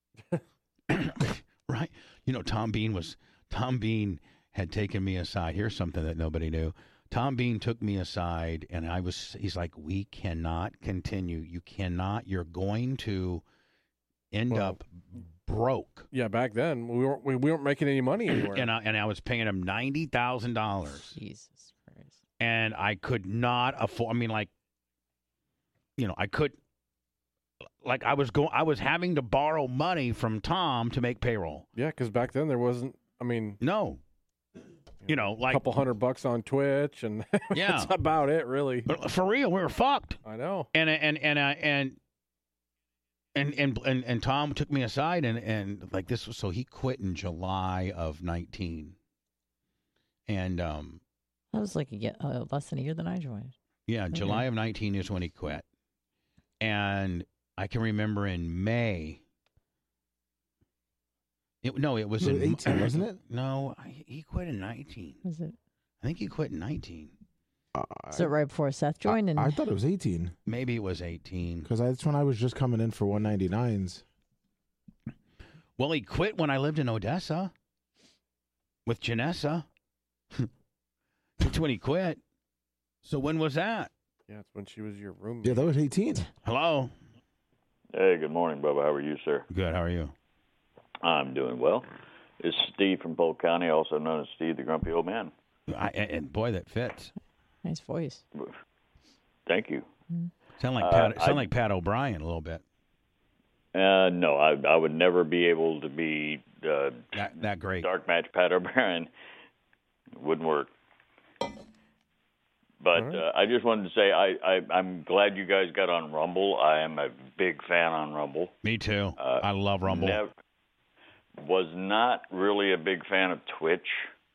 A: Right? You know, Tom Bean was, Tom Bean had taken me aside. Here's something that nobody knew. Tom Bean took me aside, and I was, he's like, we cannot continue. You cannot, you're going to end
B: Well,
A: up broke.
B: Yeah. Back then, we weren't we, we weren't making any money anywhere.
A: And I, and I was paying him ninety thousand dollars.
D: Jesus Christ.
A: And I could not afford, I mean, like, you know, I could, like, I was going, I was having to borrow money from Tom to make payroll.
B: Yeah, because back then there wasn't. I mean,
A: No. You know,
B: a
A: like,
B: couple hundred bucks on Twitch, and
A: Yeah.
B: that's about it, really.
A: but for real, we were fucked.
B: I know.
A: And and and uh, and and and and and Tom took me aside, and and like this was, so he quit in July of nineteen, and um
D: That was like a, ye- uh, less than a year than I joined.
A: yeah,
D: Okay.
A: July of nineteen is when he quit, and I can remember in May. It, no, it was
C: No,
A: in
C: eighteen, wasn't it?
A: No, I, he quit in nineteen.
D: Was it?
A: I think he quit in nineteen.
D: So right before Seth joined, and
C: I, I thought it was eighteen
A: Maybe it was eighteen.
C: because that's when I was just coming in for one ninety-nines.
A: Well, he quit when I lived in Odessa with Janessa. That's when he quit. So when was that?
B: Yeah, it's when she was your roommate.
C: Yeah, that was eighteen.
A: Hello.
H: Hey, good morning, Bubba. How are you, sir?
A: Good. How are you?
H: I'm doing well. It's Steve from Polk County, also known as Steve the Grumpy Old Man.
A: I, and boy, that fits.
D: nice voice.
H: Thank you.
A: Sound like
H: Uh,
A: Pat, sound
H: I-
A: like Pat O'Brien a little bit.
H: Uh, no, I, I would never be able to be uh,
A: That that great.
H: dark match Pat O'Brien. Wouldn't work. But
B: All right.
H: uh, I just wanted to say I, I, I'm glad you guys got on Rumble. I am a big fan on Rumble.
A: Me too.
H: Uh,
A: I love Rumble.
H: Nev- was not really a big fan of Twitch,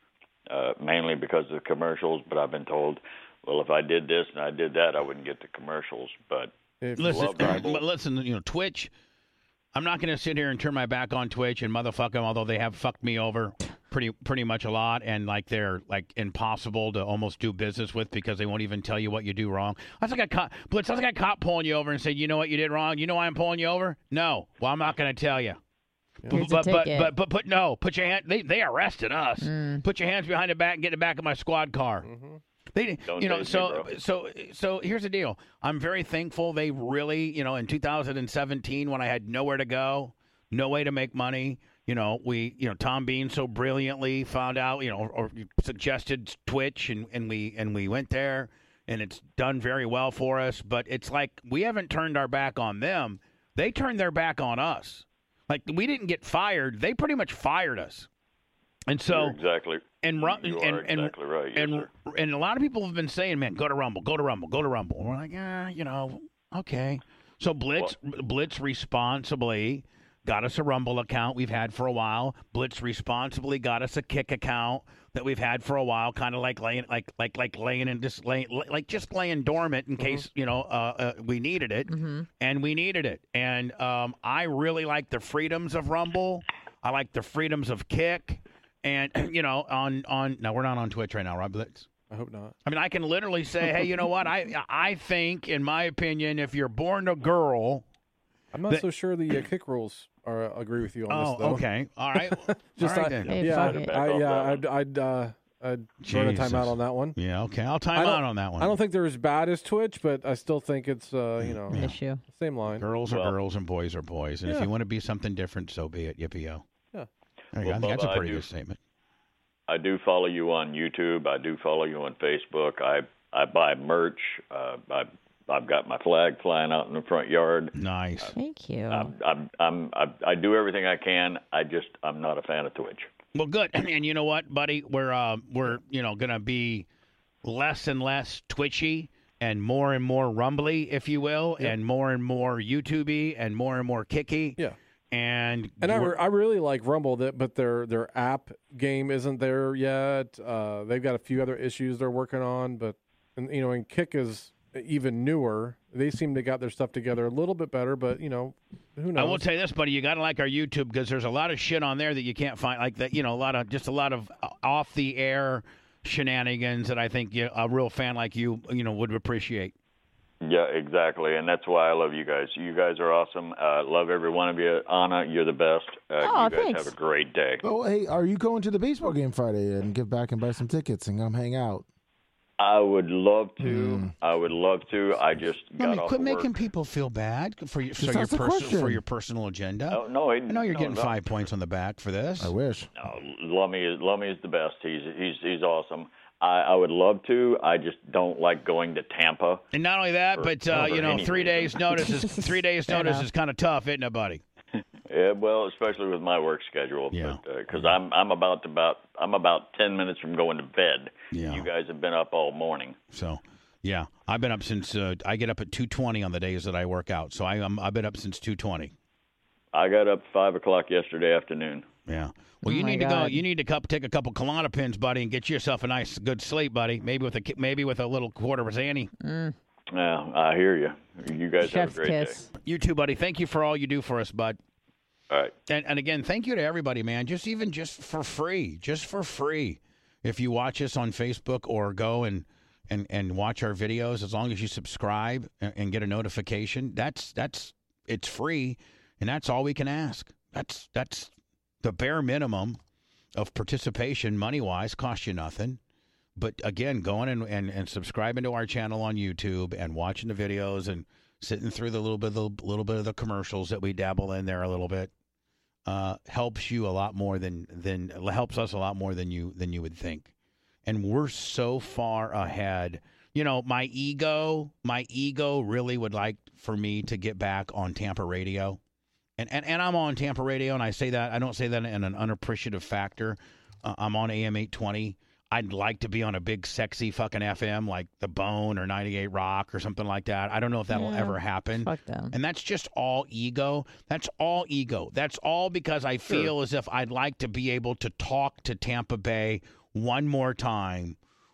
H: uh, mainly because of the commercials. But I've been told, well, if I did this and I did that, I wouldn't get the commercials. But
B: If you
A: Listen,
B: love Rumble,
A: but listen, you know, Twitch. I'm not going to sit here and turn my back on Twitch and motherfuck them, although they have fucked me over pretty pretty much a lot, and like they're like impossible to almost do business with because they won't even tell you what you do wrong. That's like a cop, Blitz. That's like a cop pulling you over and saying, "You know what you did wrong. You know why I'm pulling you over? No. Well, I'm not going to tell you."
D: Here's
A: But
D: a
A: but,
D: ticket.
A: but but put no. Put your hand. They they arrested us.
D: Mm.
A: Put your hands behind the back and get in the back of my squad car.
B: Mhm.
A: They,
H: Don't
A: you know,
H: tase me,
A: so
H: bro.
A: so so here's the deal. I'm very thankful they really, you know, in two thousand seventeen when I had nowhere to go, no way to make money, you know, we, you know, Tom Bean so brilliantly found out, you know, or, or suggested Twitch, and and we and we went there, and it's done very well for us. But it's like we haven't turned our back on them; they turned their back on us. Like we didn't get fired; they pretty much fired us. And so
H: you're exactly,
A: and Ru-
H: you
A: and
H: are
A: and
H: exactly right. Yes,
A: and
H: sir.
A: and a lot of people have been saying, "Man, go to Rumble, go to Rumble, go to Rumble." And we're like, ah, you know, okay. So Blitz Blitz responsibly got us a Rumble account we've had for a while. Blitz responsibly got us a Kick account that we've had for a while, kind of like laying like like like laying and just laying like just laying dormant in case you know uh, uh, we needed it,
D: Mm-hmm.
A: and we needed it. And um, I really like the freedoms of Rumble. I like the freedoms of Kick. And you know, on on now we're not on Twitch right now, Rob Blitz.
B: I hope not.
A: I mean, I can literally say, hey, you know what? I I think, in my opinion, if you're born a girl,
B: I'm not
A: The-
B: so sure the uh, kick rules are uh, agree with you on
A: oh,
B: this though.
A: okay, all right,
B: Just
A: all right
B: I-
A: then.
D: Hey,
B: yeah,
D: fuck it.
B: I,
H: Back
B: yeah,
H: off
B: I'd,
H: that
B: I'd, uh, I'd throw a
A: Jesus.
B: timeout on that one.
A: Yeah, okay, I'll time
B: I don't-
A: out on that one.
B: I don't think they're as bad as Twitch, but I still think it's uh, you know
D: An issue.
B: same line.
A: Girls are
H: Well-
A: girls and boys are boys, and if
B: Yeah.
A: you want to be something different, so be it. Yippee-yo.
B: Yeah.
A: There you go.
H: Well,
A: I think that's a
H: Bubba, I
A: pretty
H: do-
A: good statement.
H: I do follow you on YouTube. I do follow you on Facebook. I I buy merch. Uh, I I've got my flag flying out in the front yard.
A: Nice.
D: Thank you.
H: I'm, I'm, I'm, I, I do everything I can. I just I'm not a fan of Twitch.
A: Well, good. And you know what, buddy? We're uh, we're you know gonna be less and less twitchy and more and more rumbly, if you will,
B: Yep.
A: and more and more YouTubey and more and more kicky.
B: Yeah.
A: And
B: And I,
A: we're-
B: re- I really like Rumble, that, but their their app game isn't there yet. Uh, they've got a few other issues they're working on, but and, you know, and Kick is even newer. They seem to got their stuff together a little bit better, but you know, who knows?
A: I will tell you this, buddy. You got to like our YouTube because there's a lot of shit on there that you can't find, like that. You know, a lot of just a lot of off the air shenanigans that I think you, a real fan like you, you know, would appreciate.
H: Yeah, exactly, and that's why I love you guys. You guys are awesome. Uh, love every one of you. Anna, you're the best. Uh,
D: Aw,
H: you guys
D: thanks.
H: have a great day.
C: Oh, hey, are you going to the baseball game Friday and give back and buy some tickets and come hang out?
H: I would love to.
C: Mm.
H: I would love to. I just
A: I
H: got
A: mean,
H: off
A: quit
H: of
A: making
H: work.
A: people feel bad for your,
C: Just
A: so your
C: ask the
A: personal
C: question.
A: for your personal agenda.
H: Oh, no,
A: I know you're
H: no,
A: getting
H: no.
A: five points on the back for this.
C: I wish.
H: No, Lummy is Lummy is the best. He's he's he's awesome. I, I would love to. I just don't like going to Tampa.
A: And not only that,
H: For-
A: but uh,
H: for
A: you know,
H: any
A: three
H: reason.
A: days notice is three days
D: Fair
A: notice
D: enough.
A: is kind of tough, isn't it, buddy?
H: Yeah, well, especially with my work schedule.
A: Yeah.
H: Because I'm I'm about to about I'm about ten minutes from going to bed.
A: Yeah.
H: You guys have been up all morning.
A: So, yeah, I've been up since uh, I get up at two twenty on the days that I work out. So I, I'm I've been up since two twenty.
H: I got up five o'clock yesterday afternoon.
A: Yeah. Well,
D: Oh
A: you
D: my
A: need to go.
D: God.
A: You need to cup, take a couple Klonopins, buddy, and get yourself a nice, good sleep, buddy. Maybe with a ki- maybe with a little quarter of Zanny.
D: Mm.
H: Yeah, I hear you. You guys
D: Chef's
H: have a great
D: kiss.
A: You too, buddy. Thank you for all you do for us, bud.
H: day. All right.
A: And and again, thank you to everybody, man. Just even just for free, just for free. If you watch us on Facebook or go and and, and watch our videos, as long as you subscribe and, and get a notification, that's that's it's free, and that's all we can ask. That's that's the bare minimum of participation, money wise, costs you nothing. But again, going and, and, and subscribing to our channel on YouTube and watching the videos and sitting through the little bit of the little bit of the commercials that we dabble in there a little bit uh, helps you a lot more than than helps us a lot more than you than you would think. And we're so far ahead. You know, my ego, my ego really would like for me to get back on Tampa radio. And and, and I'm on Tampa radio, and I say that I don't say that in an unappreciative factor. Uh, I'm on A M eight twenty. I'd like to be on a big, sexy fucking F M like The Bone or ninety-eight Rock or something like that. I don't know if that'll
D: Yeah,
A: ever happen.
D: Fuck them.
A: And that's just all ego. That's all ego. That's all because I feel
B: Sure.
A: as if I'd like to be able to talk to Tampa Bay one more time.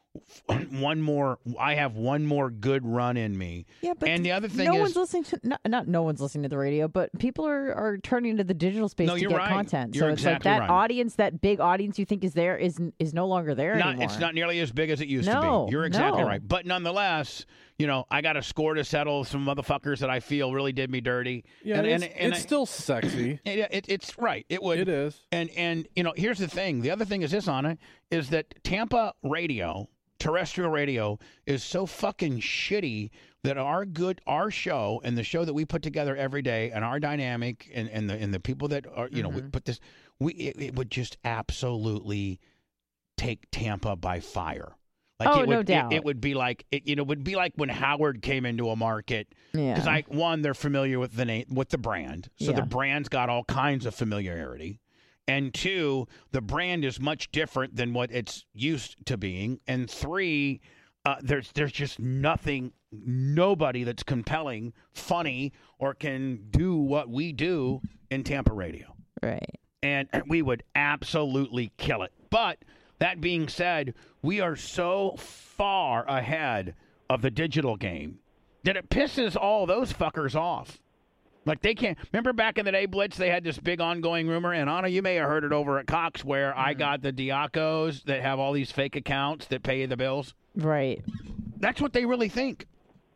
A: One more. I have one more good run in me.
D: Yeah, but
A: and the other thing
D: no
A: is,
D: one's listening to not, not no one's listening to the radio, but people are, are turning to the digital space
A: No,
D: to
A: you're
D: get
A: right.
D: content.
A: You're
D: so it's like
A: exactly
D: that
A: right.
D: audience, that big audience you think is there is is no longer there
A: not,
D: anymore.
A: it's not nearly as big as it used to
D: No,
A: be. You're exactly
D: no.
A: right. But nonetheless, you know, I got a score to settle some motherfuckers that I feel really did me dirty.
B: Yeah,
A: and,
B: it's,
A: and, and
B: it's
A: I-
B: still sexy.
A: It, it, it's right. It would.
B: It is.
A: And and you know, here's the thing. The other thing is this, Anna, is that Tampa radio, terrestrial radio, is so fucking shitty that our good our show and the show that we put together every day and our dynamic and, and the and the people that are you know we put this we it, it would just absolutely take Tampa by fire. Like
D: Oh,
A: it would,
D: no doubt.
A: It, it would be like it, you know, it would be like when Howard came into a market.
D: Yeah.
A: Because I one, they're familiar with the name, with the brand, so
D: Yeah.
A: the brand's got all kinds of familiarity. And two, the brand is much different than what it's used to being. And three, uh, there's there's just nothing, nobody that's compelling, funny, or can do what we do in Tampa radio.
D: Right.
A: And we would absolutely kill it. But that being said, we are so far ahead of the digital game that it pisses all those fuckers off. Like they can't remember back in the day, Blitz, they had this big ongoing rumor, and Anna, you may have heard it over at Cox, where
D: Mm.
A: I got the Diacos that have all these fake accounts that pay the bills.
D: Right.
A: That's what they really think.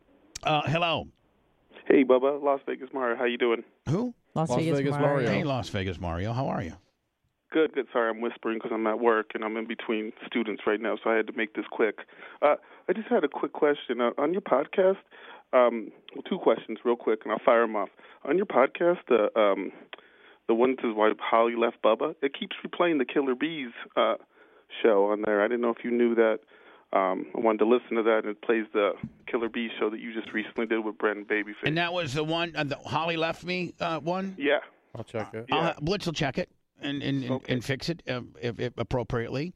A: Uh, hello.
I: Hey, Bubba, Las Vegas Mario, how you doing?
A: Who?
D: Las,
B: Las
D: Vegas,
B: Vegas
D: Mario.
B: Mario.
A: Hey, Las Vegas Mario. How are you?
I: Good, good. Sorry, I'm whispering because I'm at work and I'm in between students right now, so I had to make this quick. Uh, I just had a quick question. Uh, on your podcast, um, well, two questions real quick, and I'll fire them off. On your podcast, the um, the one that says why Holly left Bubba, it keeps replaying the Killer Bees uh, show on there. I didn't know if you knew that. Um, I wanted to listen to that, and it plays the Killer Bees show that you just recently did with Brent Babyface.
A: And that was the one, uh, the Holly left me uh, one?
I: Yeah.
B: I'll check it.
I: Yeah.
A: I'll, Blitz will check it and, and, and,
I: Okay.
A: and fix it uh, if, if appropriately.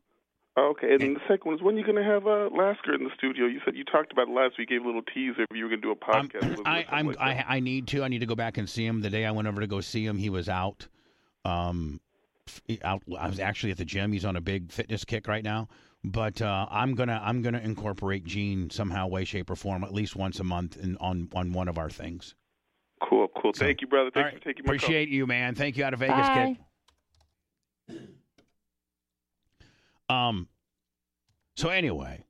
I: Okay, and then the second one is when are you going to have uh, Lasker in the studio? You said you talked about it last week, gave a little teaser, but you were going to do a
A: I'm,
I: podcast. with him
A: I,
I: or something
A: I'm,
I: like
A: I,
I: that.
A: I need to. I need to go back and see him. The day I went over to go see him, he was out. Um, f- out. I was actually at the gym. He's on a big fitness kick right now. But uh, I'm gonna I'm gonna incorporate Gene somehow, way, shape, or form, at least once a month, in, on on one of our things.
I: Cool, cool.
A: So,
I: Thank you, brother.
A: all
I: Thanks
A: right.
I: for taking my
A: Appreciate you, man. Thank you, out of Vegas,
D: Bye.
A: kid. Um. So anyway,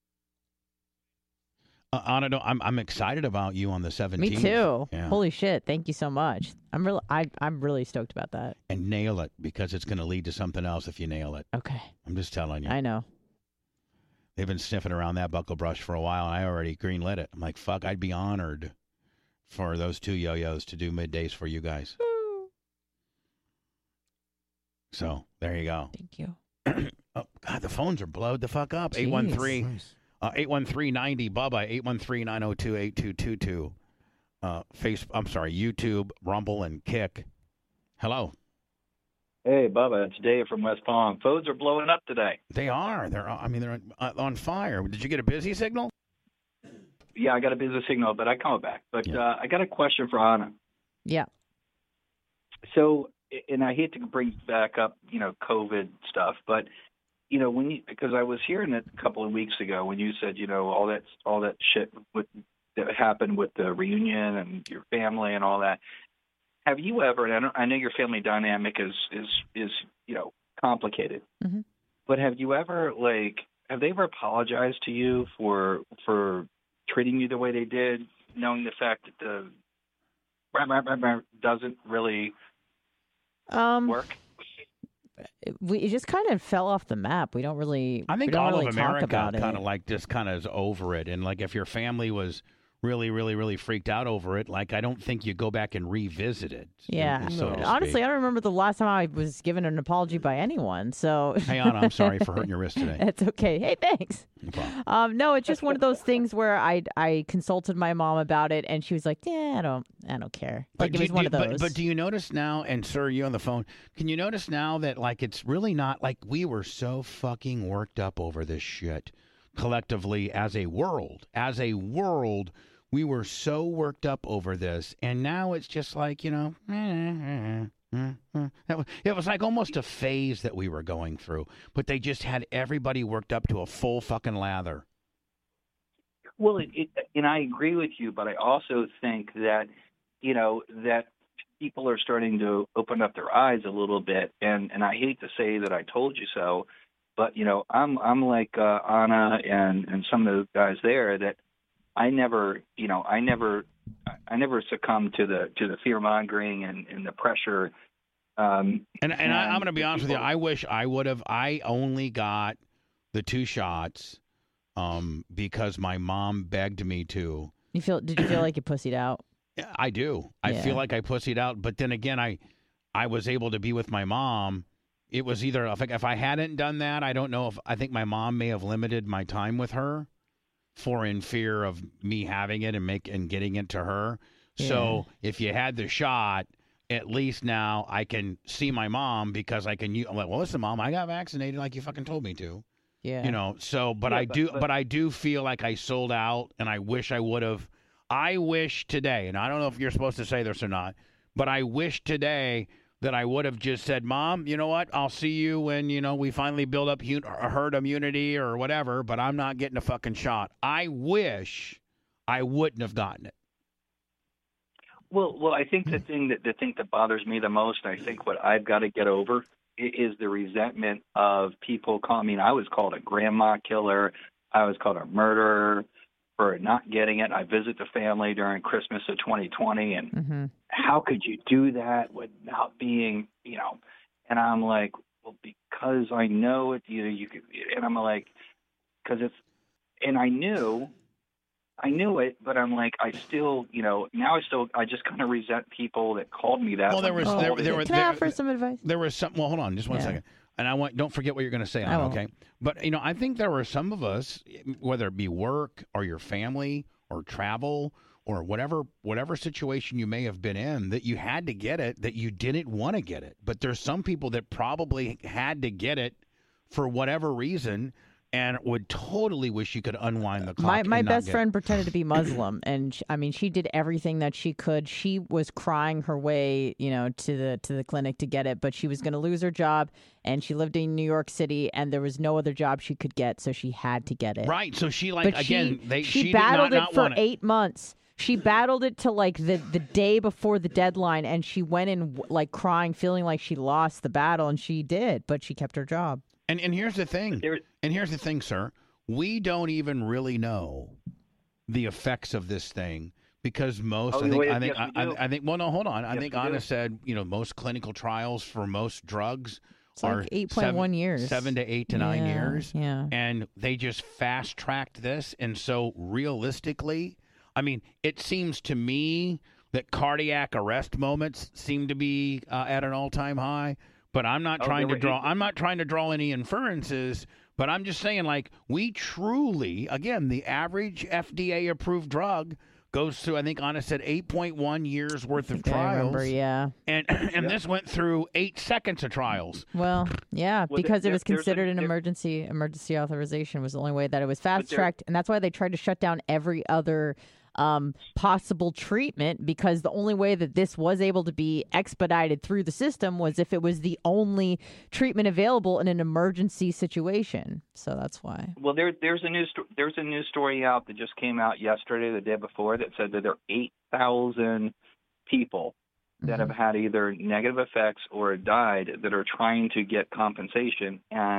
A: uh, Anna, no, I'm I'm excited about you on the
D: Me
A: seventeenth.
D: too.
A: Yeah.
D: Holy shit! Thank you so much. I'm really, I, I'm really stoked about that.
A: And nail it, because it's going to lead to something else if you nail it.
D: Okay.
A: I'm just telling you.
D: I know.
A: They've been sniffing around that buckle brush for a while, and I already greenlit it. I'm like, fuck, I'd be honored for those two yo-yos to do middays for you guys. So there you go.
D: Thank you.
A: Oh, God, the phones are blowed the fuck up.
D: Jeez.
A: eight one three,
C: Nice.
A: uh, eight one three ninety Bubba, eight one three nine oh two eight two two two. Uh, face, I'm sorry, YouTube, Rumble, and Kick. Hello.
J: Hey, Bubba, it's Dave from West Palm. Phones are blowing up today.
A: They are. They're. I mean, they're on, uh, on fire. Did you get a busy signal?
J: Yeah, I got a busy signal, but I call it back. But
A: Yeah.
J: uh, I got a question for Anna.
D: Yeah.
J: So, and I hate to bring back up, you know, COVID stuff, but you know, when you because I was hearing it a couple of weeks ago when you said, you know, all that all that shit with, that happened with the reunion and your family and all that. Have you ever? And I, don't, I know your family dynamic is is is you know complicated,
D: Mhm.
J: but have you ever like have they ever apologized to you for for treating you the way they did, knowing the fact that the rah, rah, rah, rah doesn't really
D: um,
J: work?
D: It, we, it just kind of fell off the map. We don't really.
A: I think
D: we don't
A: all
D: really
A: of
D: talk
A: America
D: about
A: kind
D: it.
A: of like just kind of is over it. And like if your family was really, really, really freaked out over it, like I don't think you go back and revisit it.
D: Yeah.
A: so to
D: Honestly,
A: speak.
D: I don't remember the last time I was given an apology by anyone. So.
A: Hey, Anna, I'm sorry for hurting your wrist today.
D: It's okay. Hey, thanks.
A: No problem.
D: Um, no, it's just one of those things where I I consulted my mom about it, and she was like, "Yeah, I don't, I don't care." Like
A: But
D: it was
A: do-
D: one
A: do-
D: of those.
A: But, but do you notice now, and sir, you on the phone, can you notice now that like it's really not like we were so fucking worked up over this shit collectively as a world, as a world, we were so worked up over this, and now it's just like, you know, that was, it was like almost a phase that we were going through, but they just had everybody worked up to a full fucking lather.
J: Well, it, it, and I agree with you, but I also think that, you know, that people are starting to open up their eyes a little bit, and, and I hate to say that I told you so, but, you know, I'm I'm like uh, Anna and, and some of the guys there that I never, you know, I never, I never succumbed to the to the fear mongering and, and the pressure. Um,
A: and and, and I, I'm going to be honest people, with you. I wish I would have. I only got the two shots um, because my mom begged me to.
D: You feel? Did you feel like you pussied out?
A: I do. I
D: yeah.
A: feel like I pussied out. But then again, I I was able to be with my mom. It was either if I, if I hadn't done that, I don't know if I think my mom may have limited my time with her. For in fear of me having it and make and getting it to her. Yeah. So if you had the shot, at least now I can see my mom because I can. I'm like, well, listen, Mom, I got vaccinated like you fucking told me to.
D: Yeah.
A: You know. So, but
J: yeah,
A: I
J: but,
A: do,
J: but,
A: but I do feel like I sold out, and I wish I would have. I wish today, and I don't know if you're supposed to say this or not, but I wish today that I would have just said, Mom, you know what? I'll see you when, you know, we finally build up herd immunity or whatever, but I'm not getting a fucking shot. I wish I wouldn't have gotten it.
J: Well, well, I think the thing that the thing that bothers me the most, I think what I've got to get over is the resentment of people calling me. I was called a grandma killer. I was called a murderer for not getting it. I visit the family during Christmas of twenty twenty, and mm-hmm. how could you do that without being, you know? And I'm like, well, because I know it. You know, you could, and I'm like, because it's, and I knew, I knew it, but I'm like, I still, you know, now I still, I just kind of resent people that called me that.
A: Well, there was,
D: oh,
A: there, there, there,
D: can
A: there,
D: I offer some advice?
A: There was some. Well, hold on, just one
D: yeah.
A: second. And I want, don't forget what you're going to say, on, okay? But, you know, I think there were some of us, whether it be work or your family or travel or whatever whatever situation you may have been in, that you had to get it, that you didn't want to get it. But there's some people that probably had to get it for whatever reason and would totally wish you could unwind the clock.
D: My my
A: and
D: best
A: not
D: friend pretended to be Muslim, and she, I mean, she did everything that she could. She was crying her way, you know, to the to the clinic to get it, but she was going to lose her job, and she lived in New York City, and there was no other job she could get, so she had to get it.
A: Right. So she like
D: but
A: again,
D: she,
A: they
D: she,
A: she
D: battled
A: did not,
D: it for
A: not want
D: eight months. She battled it till like the, the day before the deadline, and she went in like crying, feeling like she lost the battle, and she did, but she kept her job.
A: And and here's the thing. And here's the thing, sir. We don't even really know the effects of this thing because most,
J: oh,
A: I think,
J: wait,
A: I think,
J: yes,
A: I, I, I think. Well, no, hold on. I
J: yes,
A: think Anna said, you know, most clinical trials for most drugs
D: it's
A: are
D: like eight point one years,
A: seven to eight to nine
D: yeah,
A: years.
D: Yeah,
A: and they just fast tracked this, and so realistically, I mean, it seems to me that cardiac arrest moments seem to be uh, at an all time high. But I'm not
J: oh,
A: trying to draw.
J: eight.
A: I'm not trying to draw any inferences. But I'm just saying, like, we truly, again, the average F D A-approved drug goes through, I think Anna said, eight point one years worth of trials.
D: I remember, yeah.
A: And and
J: yeah.
A: this went through eight seconds of trials.
D: Well, yeah,
J: well,
D: because
J: there,
D: it was
J: there,
D: considered
J: a,
D: an
J: there,
D: emergency emergency authorization was the only way that it was fast-tracked,
J: there,
D: and that's why they tried to shut down every other um, possible treatment, because the only way that this was able to be expedited through the system was if it was the only treatment available in an emergency situation. So that's why.
J: Well, there, there's a news there's a news story out that just came out yesterday, the day before, that said that there are eight thousand people that
D: Mm-hmm.
J: have had either negative effects or died that are trying to get compensation, and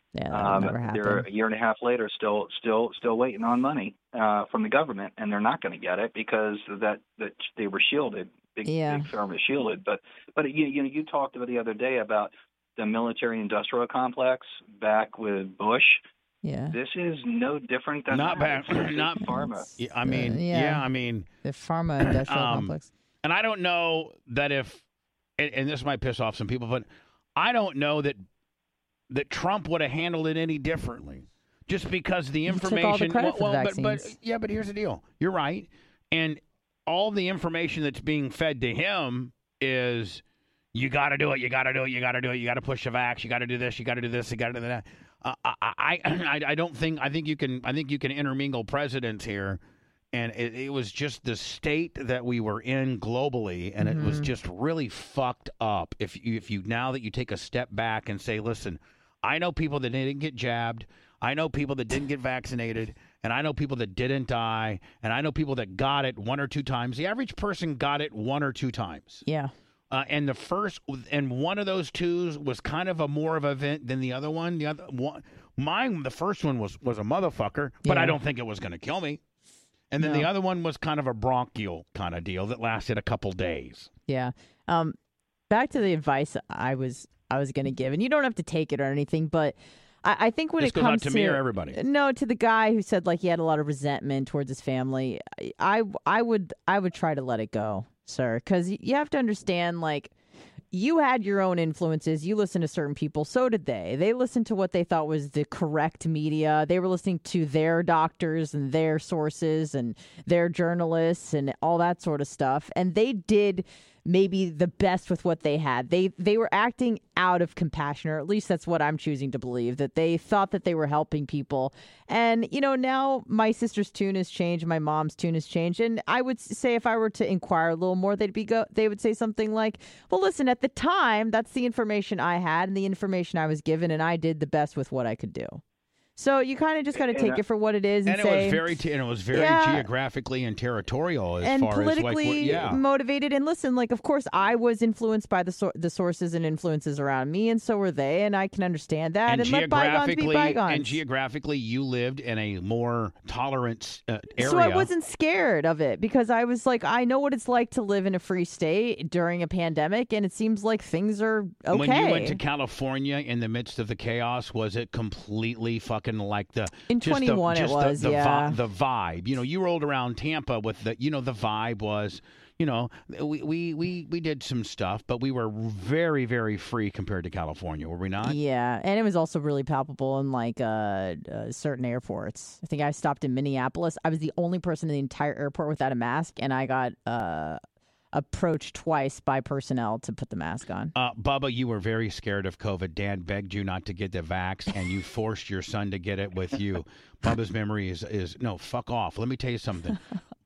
D: Yeah,
J: um,
D: never happen.
J: they're a year and a half later, still, still, still waiting on money uh, from the government, and they're not going to get it because that that they were shielded. Big,
D: yeah.
J: big pharma is shielded. But but you you know you talked about the other day about the military-industrial complex back with Bush.
D: Yeah.
J: This is no different than
A: not
J: that.
A: bad.
J: It's
A: Not
J: pharma.
A: Yeah, I mean,
D: Uh,
A: yeah.
D: yeah.
A: I mean,
D: the pharma industrial
A: um,
D: complex.
A: And I don't know that if, and, and this might piss off some people, but I don't know that that Trump would have handled it any differently. Just because the information.
D: He took all the credit
A: well,
D: for the
A: well, but, but
D: vaccines.
A: yeah, but here's the deal. You're right, and all the information that's being fed to him is, you got to do it, you got to do it, you got to do it, you got to push the vax, you got to do this, you got to do this, you got to do that. Uh, I, I, I, I don't think. I think you can. I think you can intermingle presidents here. And it, it was just the state that we were in globally, and
D: Mm-hmm.
A: it was just really fucked up. If you, if you now that you take a step back and say, listen, I know people that didn't get jabbed, I know people that didn't get vaccinated, and I know people that didn't die, and I know people that got it one or two times. The average person got it one or two times.
D: Yeah.
A: Uh, and the first, and one of those twos was kind of a more of an event than the other one. The other one, mine, the first one was was a motherfucker, but
D: Yeah.
A: I don't think it was going to kill me. And then
D: No.
A: the other one was kind of a bronchial kind of deal that lasted a couple days.
D: Yeah. Um, back to the advice I was I was going to give, and you don't have to take it or anything, but I, I think when
A: This
D: it
A: goes
D: comes
A: out to me or everybody?
D: no, to the guy who said like he had a lot of resentment towards his family, I I would I would try to let it go, sir, because you have to understand like. You had your own influences. You listened to certain people. So did they. They listened to what they thought was the correct media. They were listening to their doctors and their sources and their journalists and all that sort of stuff. And they did maybe the best with what they had. They they were acting out of compassion, or at least that's what I'm choosing to believe, that they thought that they were helping people. And, you know, now my sister's tune has changed, my mom's tune has changed. And I would say if I were to inquire a little more, they'd be go they would say something like, well, listen, at the time, that's the information I had and the information I was given, and I did the best with what I could do. So you kind of just got to take it for what it is, and,
A: And it
D: say,
A: was very, t- and it was very
D: Yeah.
A: geographically and territorial as
D: and
A: far
D: politically
A: as like, what, yeah.
D: motivated. And listen, like, of course, I was influenced by the sor- the sources and influences around me, and so were they, and I can understand that.
A: And,
D: And, let bygones be
A: geographically,
D: bygones.
A: and geographically, you lived in a more tolerant uh, area.
D: So I wasn't scared of it because I was like, I know what it's like to live in a free state during a pandemic, and it seems like things are okay.
A: When you went to California in the midst of the chaos, was it completely fucking like the
D: In
A: just the-
D: twenty-one it
A: just
D: was,
A: the, the,
D: yeah.
A: vi- the vibe? You know, you rolled around Tampa with the, you know, the vibe was, you know, we we we, we did some stuff, but we were very very free compared to California, were we not?
D: Yeah, and it was also really palpable in like uh, uh, certain airports. I think I stopped in Minneapolis. I was the only person in the entire airport without a mask, and I got uh, approached twice by personnel to put the mask on.
A: Uh, Bubba, you were very scared of COVID. Dan begged you not to get the vax, and you forced your son to get it with you. Bubba's memory is, is no, fuck off. Let me tell you something.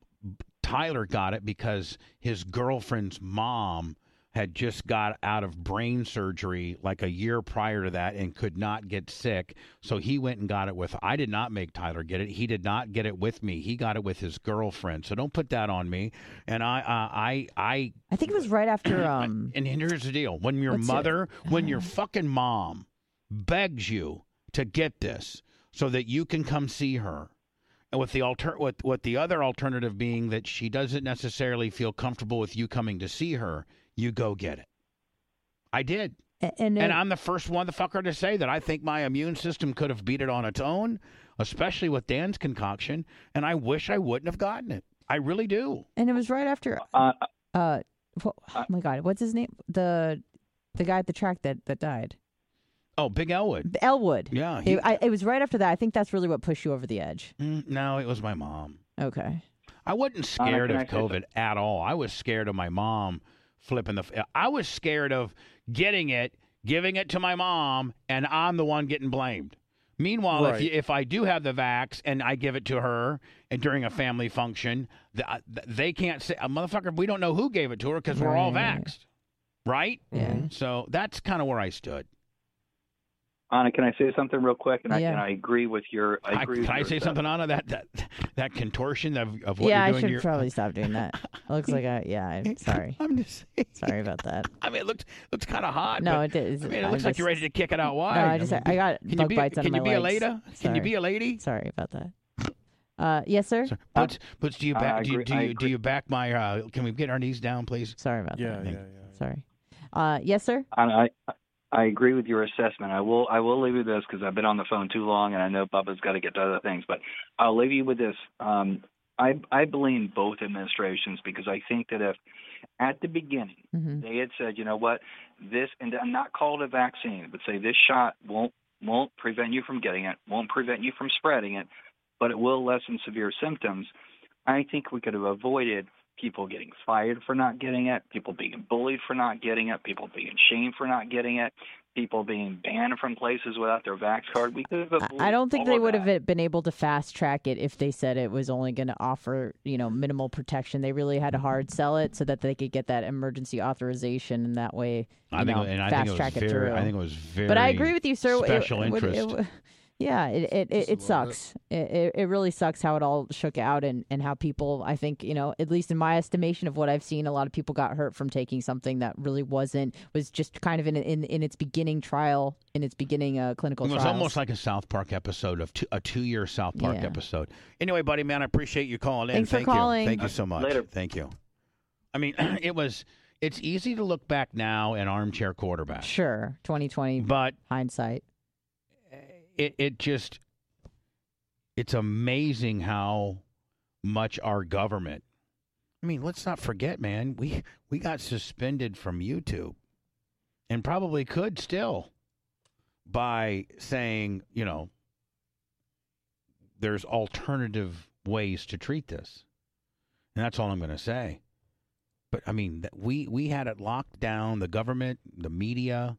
A: Tyler got it because his girlfriend's mom had just got out of brain surgery like a year prior to that and could not get sick. So he went and got it with, I did not make Tyler get it. He did not get it with me. He got it with his girlfriend. So don't put that on me. And I, uh, I, I,
D: I think it was right after. Um,
A: and here's the deal. When your
D: What's it?
A: mother, when your fucking mom begs you to get this so that you can come see her, and with the alter, with, with the other alternative being that she doesn't necessarily feel comfortable with you coming to see her, you go get it. I did.
D: and and,
A: And I'm the first one, the fucker, to say that I think my immune system could have beat it on its own, especially with Dan's concoction, and I wish I wouldn't have gotten it. I really do.
D: and it was right after.
J: Uh,
D: Uh, wh- oh my God, what's his name? The the guy at the track that that died.
A: Oh, Big Elwood.
D: Elwood.
A: Yeah. he-
D: It, I, it was right after that. I think that's really what pushed you over the edge.
A: Mm, no, it was my mom.
D: Okay.
A: I wasn't
J: Anna,
A: scared
J: can
A: of
J: I say
A: COVID at all. I was scared of my mom flipping the. f- I was scared of getting it, giving it to my mom, and I'm the one getting blamed. Meanwhile, if
B: Right.
A: you, if I do have the vax and I give it to her and during a family function, the, uh, they can't say, uh, motherfucker, we don't know who gave it to her because we're all
D: Right.
A: vaxxed, right?
D: Yeah.
A: So that's kind of where I stood.
J: Anna, can I say something real quick? And,
D: Yeah.
J: I, and I agree with your. I
A: I,
J: agree.
A: can
J: with
A: I
J: your
A: say
J: assessment.
A: something, Anna? That that that contortion of, of what
D: yeah,
A: you're
D: I
A: doing.
D: should
A: to your,
D: probably stop doing that. It looks like I. Yeah, I'm sorry.
A: I'm just saying.
D: Sorry about that.
A: I mean, it looks looks kind of hot.
D: No,
A: but,
D: it is.
A: I mean, it
D: I'm
A: looks like
D: just-
A: you're ready to kick it out wide.
D: No, I just
A: mean,
D: I got
A: can you
D: bug
A: be,
D: bites
A: Can
D: under
A: you
D: my
A: be a
D: legs.
A: lady? Can
D: Sorry.
A: you be a lady?
D: Sorry about that. Uh, yes, sir.
A: Sorry. Puts, puts, do you
J: I
A: back? Do you
J: agree-
A: do
J: I
A: you, do
J: agree.
A: you back my? Uh, can we get our knees down, please?
D: Sorry about
B: Yeah,
D: that.
B: yeah, yeah.
D: Sorry. Uh, yes, sir.
J: I, I I agree with your assessment. I will I will leave you with this because I've been on the phone too long, and I know Bubba's got to get to other things. But I'll leave you with this. Um, I I blame both administrations because I think that if at the beginning
D: Mm-hmm.
J: they had said, you know what, this and I'm not called a vaccine, but say this shot won't won't prevent you from getting it, won't prevent you from spreading it, but it will lessen severe symptoms. I think we could have avoided people getting fired for not getting it, people being bullied for not getting it, people being shamed for not getting it, people being banned from places without their vax card. We could have avoided
D: I don't think
J: all
D: they
J: of
D: would
J: that.
D: have been able to fast track it if they said it was only going to offer, you know, minimal protection. They really had to hard sell it so that they could get that emergency authorization, and that way, you
A: I think,
D: know,
A: and I
D: fast
A: think it
D: track
A: was
D: it
A: very.
D: through.
A: I think it was very.
D: But I agree with you, sir. It-
A: Special
D: it would- it
A: interest.
D: would- yeah, it it, it, it sucks. It, it it really sucks how it all shook out, and, and how people, I think, you know, at least in my estimation of what I've seen, a lot of people got hurt from taking something that really wasn't, was just kind of in in, in its beginning trial, in its beginning uh, clinical
A: It was
D: trials.
A: almost like a South Park episode of two, a two-year South Park
D: Yeah.
A: episode. Anyway, buddy, man, I appreciate you calling in.
D: Thanks for
A: Thank
D: calling.
A: you. Thank you so much.
J: Later.
A: Thank you. I mean, it was. It's easy to look back now and armchair quarterback,
D: Sure, twenty twenty
A: but
D: hindsight.
A: it it just it's amazing how much our government. I mean, let's not forget, man. We we got suspended from YouTube, and probably could still, by saying, you know, there's alternative ways to treat this, and that's all I'm going to say. But I mean, that we we had it locked down. The government, the media,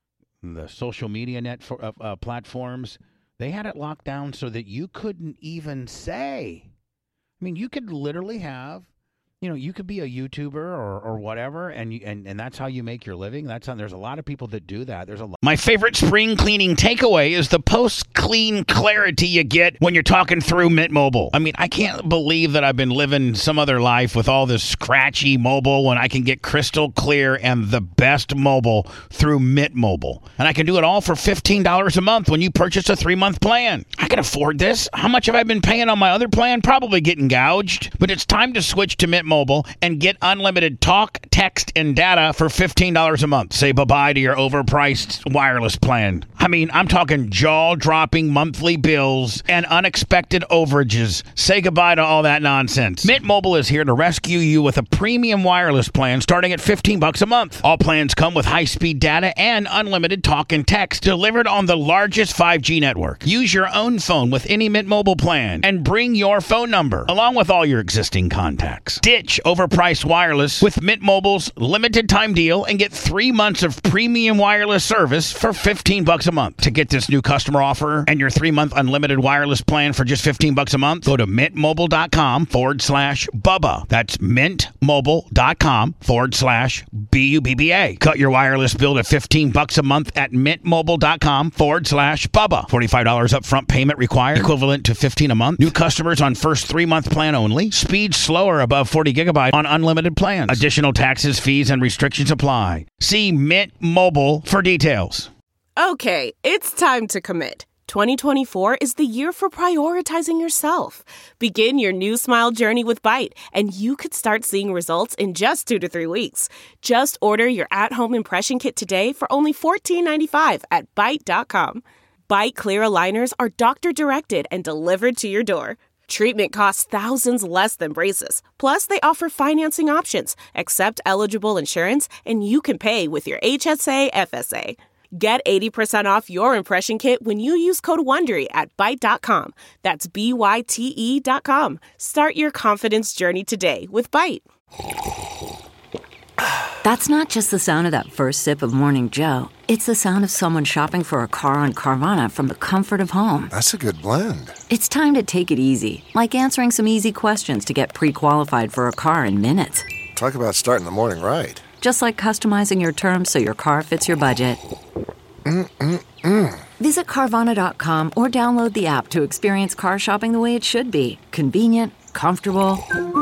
A: the social media net for, uh, uh, platforms, they had it locked down so that you couldn't even say. I mean, you could literally have, you know, you could be a YouTuber or, or whatever, and you and, and that's how you make your living. That's how, there's a lot of people that do that. There's a lot. My favorite spring cleaning takeaway is the post-clean clarity you get when you're talking through Mint Mobile. I mean, I can't believe that I've been living some other life with all this scratchy mobile when I can get crystal clear and the best mobile through Mint Mobile. And I can do it all for fifteen dollars a month when you purchase a three-month plan. I can afford this. How much have I been paying on my other plan? Probably getting gouged. But it's time to switch to Mint Mobile and get unlimited talk, text, and data for fifteen dollars a month. Say bye-bye to your overpriced wireless plan. I mean, I'm talking jaw-dropping monthly bills and unexpected overages. Say goodbye to all that nonsense. Mint Mobile is here to rescue you with a premium wireless plan starting at fifteen bucks a month. All plans come with high-speed data and unlimited talk and text delivered on the largest five G network. Use your own phone with any Mint Mobile plan and bring your phone number along with all your existing contacts. Ditch overpriced wireless with Mint Mobile's limited time deal and get three months of premium wireless service for fifteen bucks a month. To get this new customer offer and your three-month unlimited wireless plan for just fifteen bucks a month, go to mintmobile.com forward slash Bubba. That's mintmobile.com forward slash B U B B A. Cut your wireless bill to fifteen bucks a month at mintmobile.com forward slash Bubba. forty-five dollars upfront payment required, equivalent to fifteen a month. New customers on first three-month plan only. Speed slower above forty gigabyte on unlimited plans. Additional taxes, fees, and restrictions apply. See Mint Mobile for details.
K: Okay, it's time to commit. twenty twenty-four is the year for prioritizing yourself. Begin your new smile journey with Byte, and you could start seeing results in just two to three weeks. Just order your at-home impression kit today for only fourteen ninety-five at byte dot com. Byte clear aligners are doctor-directed and delivered to your door. Treatment costs thousands less than braces. Plus, they offer financing options, accept eligible insurance, and you can pay with your H S A F S A. Get eighty percent off your impression kit when you use code WONDERY at byte dot com. That's B Y T E dot com. Start your confidence journey today with Byte.
L: That's not just the sound of that first sip of Morning Joe. It's the sound of someone shopping for a car on Carvana from the comfort of home.
M: That's a good blend.
L: It's time to take it easy, like answering some easy questions to get pre-qualified for a car in minutes.
M: Talk about starting the morning right.
L: Just like customizing your terms so your car fits your budget.
M: Mm-mm-mm.
L: Visit Carvana dot com or download the app to experience car shopping the way it should be. Convenient, comfortable.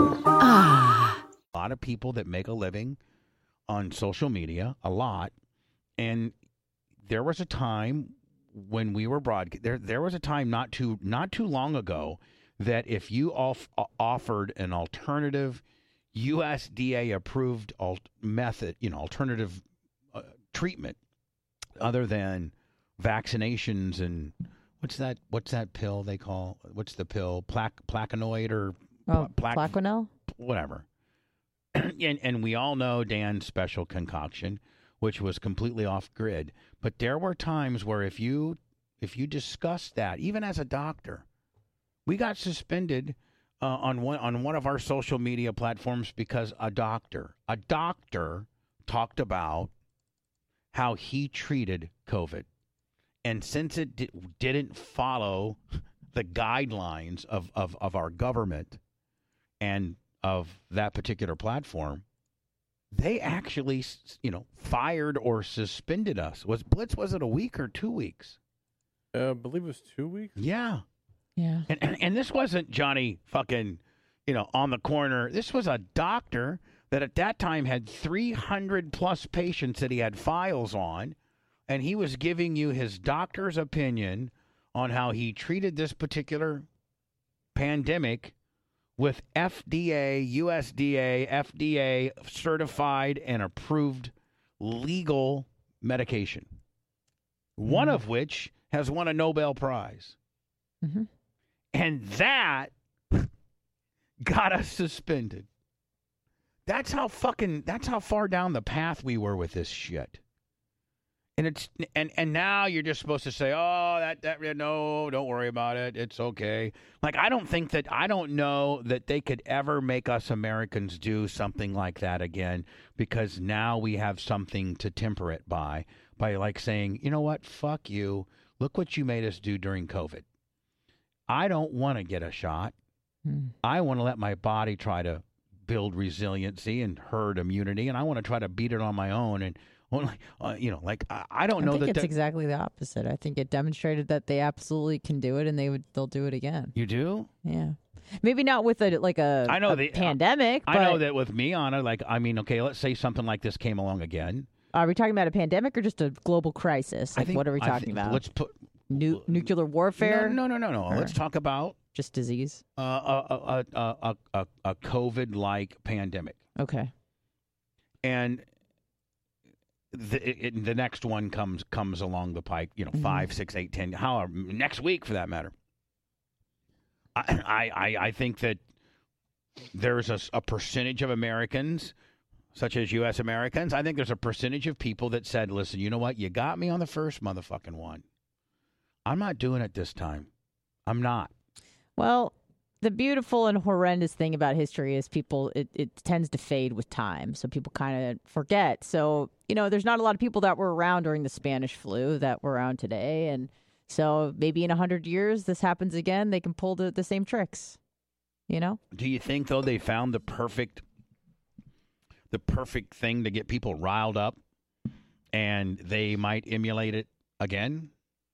L: Ah.
A: A lot of people that make a living on social media, a lot. And there was a time when we were broad there there was a time not too not too long ago that if you off, offered an alternative U S D A approved alt method, you know, alternative uh, treatment other than vaccinations and what's that what's that pill they call what's the pill plaque placanoid or
D: oh,
A: plaque,
D: Plaquenil,
A: whatever. and and we all know Dan's special concoction, which was completely off grid. But there were times where if you if you discussed that, even as a doctor, we got suspended uh, on one on one of our social media platforms because a doctor a doctor talked about how he treated COVID. And since it di- didn't follow the guidelines of, of, of our government and of that particular platform, they actually, you know, fired or suspended us. Was Blitz, was it a week or two weeks?
B: Uh, I believe it was two weeks.
A: Yeah.
D: Yeah.
A: And, and, and this wasn't Johnny fucking, you know, on the corner. This was a doctor that at that time had three hundred plus patients that he had files on. And he was giving you his doctor's opinion on how he treated this particular pandemic with F D A, U S D A, F D A certified and approved legal medication, mm-hmm. one of which has won a Nobel Prize.
D: Mm-hmm.
A: And that got us suspended. That's how fucking, that's how far down the path we were with this shit. And it's and, and now you're just supposed to say, oh, that that no, don't worry about it. It's okay. Like, I don't think that I don't know that they could ever make us Americans do something like that again, because now we have something to temper it by by like saying, you know what? Fuck you. Look what you made us do during COVID. I don't want to get a shot. Hmm. I want to let my body try to build resiliency and herd immunity, and I want to try to beat it on my own. And Well, like, uh, you know, like I, I don't
D: I
A: know
D: think
A: that
D: it's
A: that,
D: exactly the opposite. I think it demonstrated that they absolutely can do it, and they would they'll do it again.
A: You do?
D: Yeah, maybe not with a like a,
A: I know
D: a
A: the,
D: pandemic.
A: I
D: but
A: know that with me on it. Like, I mean, okay, let's say something like this came along again.
D: Are we talking about a pandemic or just a global crisis? Like,
A: I think,
D: what are we
A: I
D: talking
A: think,
D: about?
A: Let's put
D: Nu- nuclear warfare.
A: No, no, no, no. no. Let's talk about
D: just disease.
A: Uh, a a a a, a COVID-like pandemic.
D: Okay.
A: And The, it, the next one comes comes along the pike, you know, mm-hmm. five, six, eight, ten, however, next week for that matter. I I, I think that there's a, a percentage of Americans, such as U S Americans, I think there's a percentage of people that said, listen, you know what? You got me on the first motherfucking one. I'm not doing it this time. I'm not.
D: Well, the beautiful and horrendous thing about history is people, it, it tends to fade with time. So people kind of forget. So, you know, there's not a lot of people that were around during the Spanish flu that were around today. And so maybe in a hundred years, this happens again. They can pull the, the same tricks, you know?
A: Do you think, though, they found the perfect, the perfect thing to get people riled up and they might emulate it again?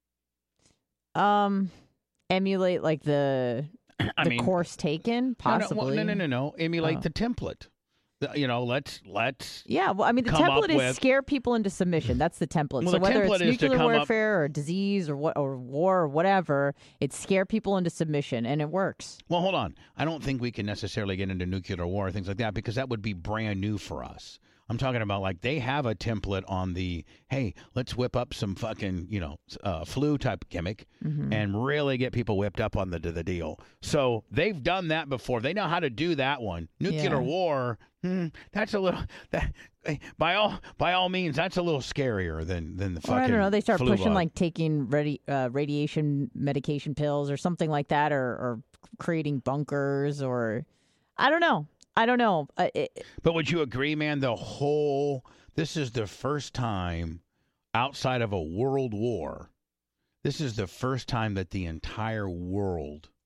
D: Um, emulate like the...
A: I
D: the
A: mean,
D: course taken, possibly.
A: No, no, no, no, no. Emulate
D: oh.
A: the template. The, you know, let's let's.
D: Yeah, well, I mean, the template is with, scare people into submission. That's the template.
A: Well,
D: so
A: the
D: whether
A: template
D: it's nuclear warfare
A: up,
D: or disease or what or war or whatever, it's scare people into submission, and it works.
A: Well, hold on. I don't think we can necessarily get into nuclear war or things like that because that would be brand new for us. I'm talking about like they have a template on the, hey, let's whip up some fucking, you know, uh, flu type gimmick mm-hmm. and really get people whipped up on the the deal. So they've done that before. They know how to do that one. Nuclear
D: yeah.
A: war, hmm, that's a little, that, by all by all means, that's a little scarier than, than the fucking
D: or I don't know. They start
A: flu
D: pushing
A: bug.
D: like taking radi- uh, radiation medication pills or something like that or, or creating bunkers or I don't know. I don't know. Uh, it,
A: but would you agree, man, the whole, this is the first time outside of a world war, this is the first time that the entire world,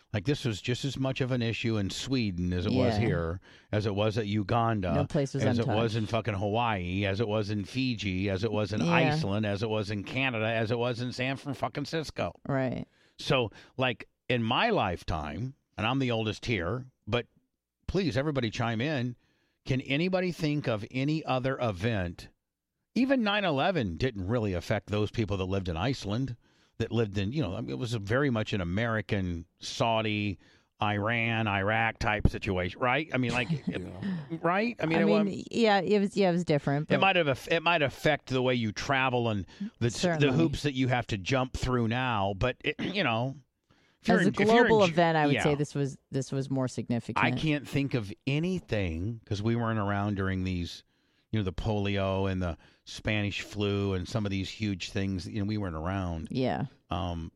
A: Like, this was just as much of an issue in Sweden as it was
D: Yeah.
A: here, as it was at Uganda,
D: No place was
A: as
D: untouched.
A: it was in fucking Hawaii, as it was in Fiji, as it was in
D: Yeah.
A: Iceland, as it was in Canada, as it was in San Francisco.
D: Right.
A: So, like, in my lifetime, and I'm the oldest here, but please, everybody chime in. Can anybody think of any other event? Even nine eleven didn't really affect those people that lived in Iceland, that lived in, you know, I mean, it was a very much an American, Saudi, Iran, Iraq type situation, right? I mean, like, right? I mean,
D: I
A: it,
D: mean,
A: wa-
D: yeah, it was yeah, it was different. But
A: it might have aff- it might affect the way you travel and the the
D: Certainly.
A: hoops that you have to jump through now. But it, you know, if you're
D: as a
A: in- if you're in
D: global
A: Ju-
D: event, I would
A: yeah.
D: say this was this was more significant.
A: I can't think of anything because we weren't around during these, you know, the polio and the Spanish flu and some of these huge things. You know, we weren't around.
D: Yeah.
A: Um,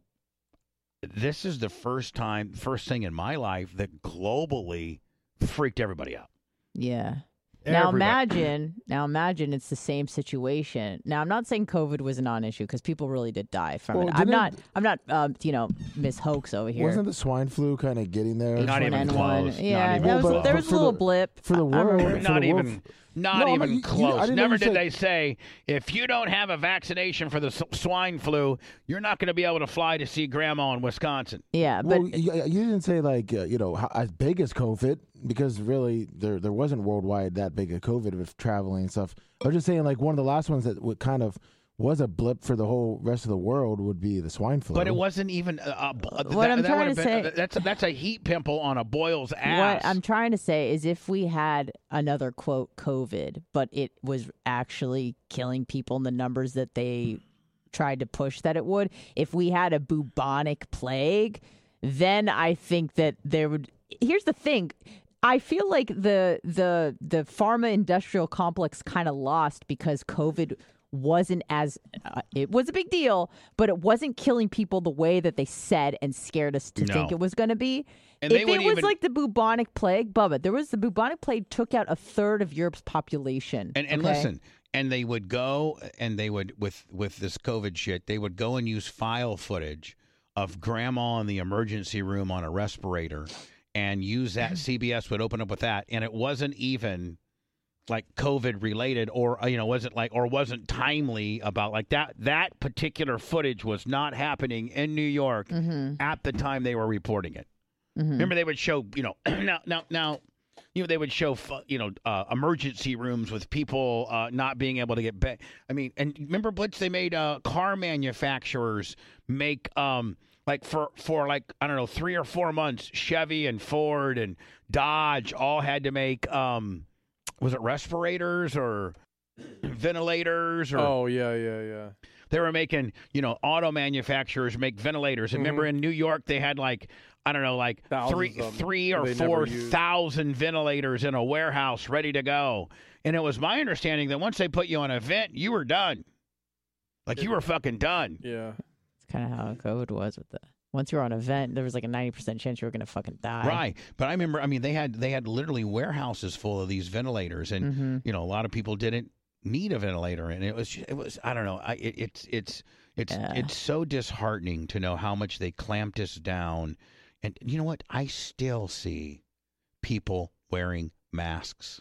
A: this is the first time, first thing in my life that globally freaked everybody out.
D: Yeah. Now
A: Everybody.
D: imagine, now imagine it's the same situation. Now I'm not saying COVID was a non-issue because people really did die from
C: Well,
D: it. I'm
C: didn't-
D: not, I'm not, um, you know, Miss Hoax over here.
C: Wasn't the swine flu kind of getting there?
A: Not
C: H
A: even
C: one N one?
A: close.
D: Yeah,
A: Not even
D: there was,
A: close.
D: there was a
C: For
D: little
C: the-
D: blip
C: for the
D: I- I
C: world.
D: remember.
C: For
A: Not
C: the
A: even,
C: wolf.
A: not
C: No, I'm
A: even
C: not- you- you- I
A: close.
C: didn't
A: Never
C: know you
A: did
C: said-
A: they say if you don't have a vaccination for the s- swine flu, you're not going to be able to fly to see Grandma in Wisconsin.
D: Yeah, but
C: Well, you, you didn't say like uh, you know how, as big as COVID because really there there wasn't worldwide that big of COVID with traveling and stuff. I was just saying like one of the last ones that would kind of was a blip for the whole rest of the world would be the swine flu.
A: But it wasn't even. Uh, uh,
D: What
A: that,
D: I'm
A: that
D: trying
A: would
D: to
A: have been,
D: say-
A: that's that's a heat pimple on a boil's ass.
D: what I'm trying to say is if we had another quote COVID, but it was actually killing people in the numbers that they tried to push that it would, if we had a bubonic plague, then I think that there would. Here's the thing. I feel like the the the pharma industrial complex kind of lost because COVID wasn't as uh, it was a big deal, but it wasn't killing people the way that they said and scared us to
A: No.
D: think it was going to be.
A: And they
D: if it
A: wouldn't
D: was
A: even-
D: like the bubonic plague, Bubba, there was the bubonic plague took out a third of Europe's population.
A: And and
D: okay?
A: listen, and they would go and they would with with this COVID shit, they would go and use file footage of Grandma in the emergency room on a respirator, and use that. C B S would open up with that, and it wasn't even like COVID related, or you know, wasn't like or wasn't timely about like that. That particular footage was not happening in New York
D: Mm-hmm.
A: at the time they were reporting it. Remember, they would show, you know, now, now, now, you know, they would show, fu- you know, uh, emergency rooms with people uh, not being able to get back. I mean, and remember, Blitz, they made uh, car manufacturers make, um, like for for like I don't know, three or four months, Chevy and Ford and Dodge all had to make, um, was it respirators or ventilators or?
B: Oh yeah, yeah, yeah.
A: They were making, you know, auto manufacturers make ventilators. And remember in New York, they had like, I don't know, like
B: Thousands
A: three,
B: of them
A: three or
B: they never
A: four
B: used.
A: thousand ventilators in a warehouse ready to go. And it was my understanding that once they put you on a vent, you were done. Like you were fucking done.
B: Yeah.
D: It's kind of how COVID was with the. Once you were on a vent, there was like a ninety percent chance you were going to fucking die.
A: Right. But I remember, I mean, they had they had literally warehouses full of these ventilators. And,
D: Mhm.
A: you know, a lot of people didn't need a ventilator. And it was, it was I don't know. I, it, it's, it's, it's,
D: Yeah.
A: it's so disheartening to know how much they clamped us down. And you know what? I still see people wearing masks.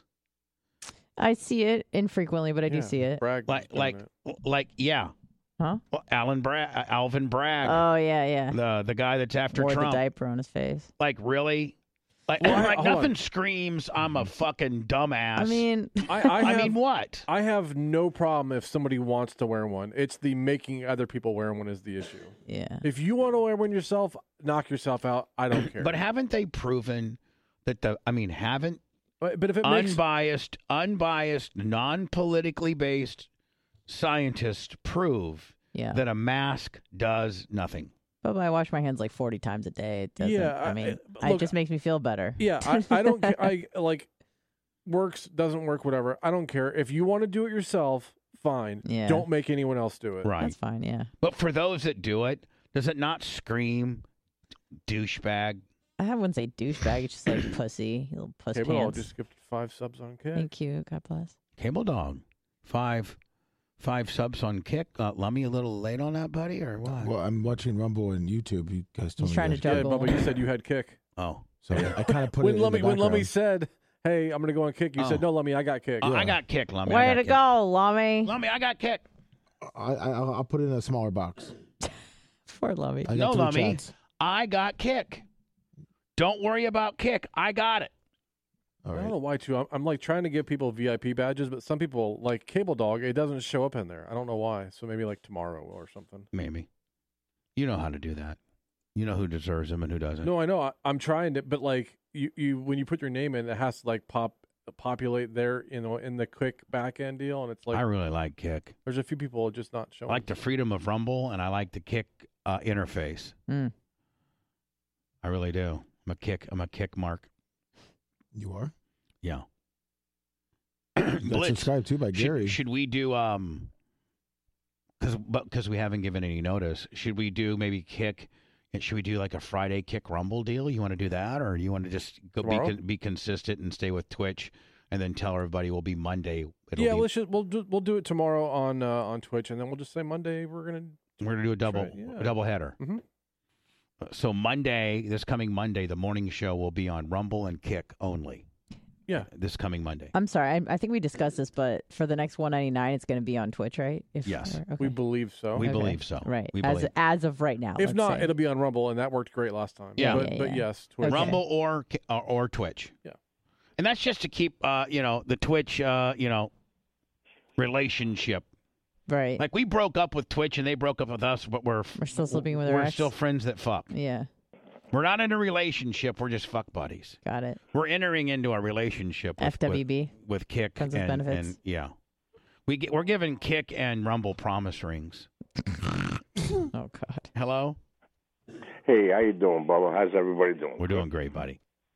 D: I see it infrequently, but I do
B: Yeah,
D: see it.
B: Bragg was
A: Like,
B: doing
A: like,
B: it.
A: like, yeah.
D: Huh?
A: Well, Alan Bragg, Alvin Bragg,
D: Oh yeah, yeah.
A: the the guy that's after
D: Wore
A: Trump.
D: the diaper on his face.
A: Like, really? Like,
B: Well, I-
A: like
B: hold on.
A: nothing screams I'm a fucking dumbass.
D: I mean,
B: I, I,
A: I
B: have,
A: mean, what?
B: I have no problem if somebody wants to wear one. It's the making other people wear one is the issue.
D: yeah.
B: If you want to wear one yourself, knock yourself out. I don't care.
A: But haven't they proven that the? I mean, haven't
B: but, but if it makes
A: unbiased, unbiased, non-politically based scientists prove
D: Yeah.
A: that a mask does nothing?
D: But I wash my hands like forty times a day. It doesn't.
B: Yeah,
D: I
B: I-
D: mean,
B: I-
D: it
B: look,
D: just makes me feel better.
B: yeah, I, I don't. ca- I like works doesn't work. Whatever. I don't care. If you want to do it yourself, fine.
D: Yeah.
B: Don't make anyone else do it.
A: Right.
D: That's fine. Yeah.
A: But for those that do it, does it not scream douchebag?
D: I wouldn't say douchebag. It's just like pussy, you little puss
B: Okay, but I'll
D: pants.
B: just skip five subs on K.
D: Thank you. God bless.
A: Cable Dog, five, Five subs on Kick. Uh, Lummy a little late on that, buddy, or what?
C: Well, I'm watching Rumble and YouTube. You guys told
D: He's
C: me
D: trying to
C: you guys-
B: Yeah, Bubba, you said you had Kick.
A: Oh.
C: So I kind of put
B: when
C: it
B: Lummy,
C: in the
B: when Lummy
C: background.
B: said, "Hey, I'm going to go on Kick," you
A: Oh.
B: said, "No, Lummy, I got Kick."
A: Uh, I
B: Yeah.
A: got Kick, Lummy. I
D: Way
A: got
D: to
A: Kick.
D: go, Lummy.
A: Lummy, I got Kick.
C: I, I, I'll I'll put it in a smaller box.
D: Poor Lummy.
C: I
A: No,
C: got three
A: Lummy.
C: chats.
A: I got Kick. Don't worry about Kick. I got it.
C: All
B: I
C: right.
B: don't know why, too. I'm, I'm like trying to give people V I P badges, but some people, like Cable Dog, it doesn't show up in there. I don't know why. So maybe like tomorrow or something.
A: Maybe. You know how to do that. You know who deserves them and who doesn't.
B: No, I know. I, I'm trying to, but like you, you, when you put your name in, it has to like pop, populate there, you know, in the quick back end deal, and it's like
A: I really like Kick.
B: there's a few people just not
A: I
B: showing.
A: like the freedom of Rumble, and I like the Kick uh, interface.
D: Mm.
A: I really do. I'm a Kick. I'm a Kick mark.
C: You are?
A: Yeah.
C: That's
A: Blitz.
C: subscribed to by Gary.
A: Should, should we do um? Because but because we haven't given any notice, should we do maybe Kick? Should we do like a Friday Kick Rumble deal? You want to do that, or you want to just go be,
B: Tomorrow?
A: con- be consistent and stay with Twitch, and then tell everybody we'll be Monday. It'll
B: yeah,
A: be,
B: let's just, we'll do, we'll do it tomorrow on uh, on Twitch, and then we'll just say Monday we're gonna.
A: we're gonna do a double
B: Try it, yeah.
A: a double header.
B: Mhm.
A: So Monday, this coming Monday, the morning show will be on Rumble and Kick only.
B: Yeah,
A: this coming Monday.
D: I'm sorry. I, I think we discussed this, but for the next one ninety-nine, it's going to be on Twitch, right? If,
A: Yes.
D: or- okay.
B: We believe so.
A: We
D: Okay.
A: believe so.
D: Right.
A: We
D: as
A: believe.
D: as of right now.
B: If
D: let's
B: not,
D: say.
B: it'll be on Rumble, and that worked great last time.
A: Yeah.
B: but,
D: Yeah,
B: but
D: yeah.
B: yes, Twitch.
A: Rumble or, or or Twitch.
B: Yeah.
A: And that's just to keep, uh, you know, the Twitch, uh, you know, relationship.
D: Right.
A: Like we broke up with Twitch and they broke up with us, but we're
D: We're still sleeping with our
A: we're
D: ex.
A: still friends that fuck.
D: Yeah.
A: We're not in a relationship. We're just fuck buddies.
D: Got it.
A: We're entering into a relationship with,
D: F W B.
A: with, with Kick
D: Friends with
A: and,
D: benefits.
A: and yeah, we get, we're giving Kick and Rumble promise rings.
D: Oh God.
A: Hello.
N: Hey, how you doing, Bubba? How's everybody doing?
A: We're doing great, buddy.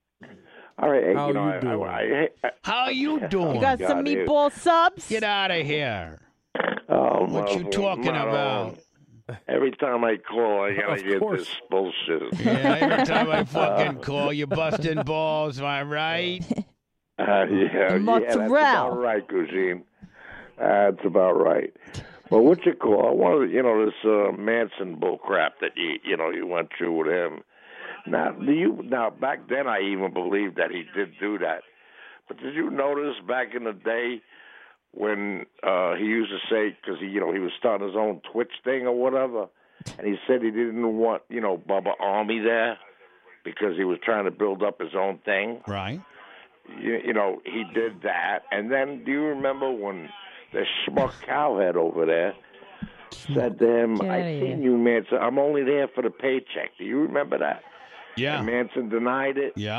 N: All right. Hey,
B: How
N: you know,
B: you
N: I,
B: doing?
N: I, I, I,
A: How you doing?
D: You got
N: God,
D: some
N: dude.
D: meatball subs?
A: Get out of here.
N: oh,
A: What you
N: well,
A: talking
N: not
A: about?
N: on. Every time I call, I gotta
B: Of
N: get
B: course.
N: this bullshit.
A: Yeah, every time I fucking call, you busting balls. Am I right?
N: Uh, yeah, yeah, that's
D: Mozzarella.
N: about right, Cousine. That's about right. But what you call? I wanted, you know, this uh, Manson bull crap that you, you know, you went through with him. Now, do you? Now, back then, I even believed that he did do that. But did you notice back in the day when uh, he used to say, because he, you know, he was starting his own Twitch thing or whatever, and he said he didn't want, you know, Bubba Army there because he was trying to build up his own thing.
A: Right.
N: You, you know, he did that. And then, do you remember when the schmuck cowhead over there said to him,
D: Get
N: I
D: outta
N: seen
D: here.
N: you, Manson. I'm only there for the paycheck. Do you remember that?
A: Yeah.
N: And Manson denied it.
A: Yeah.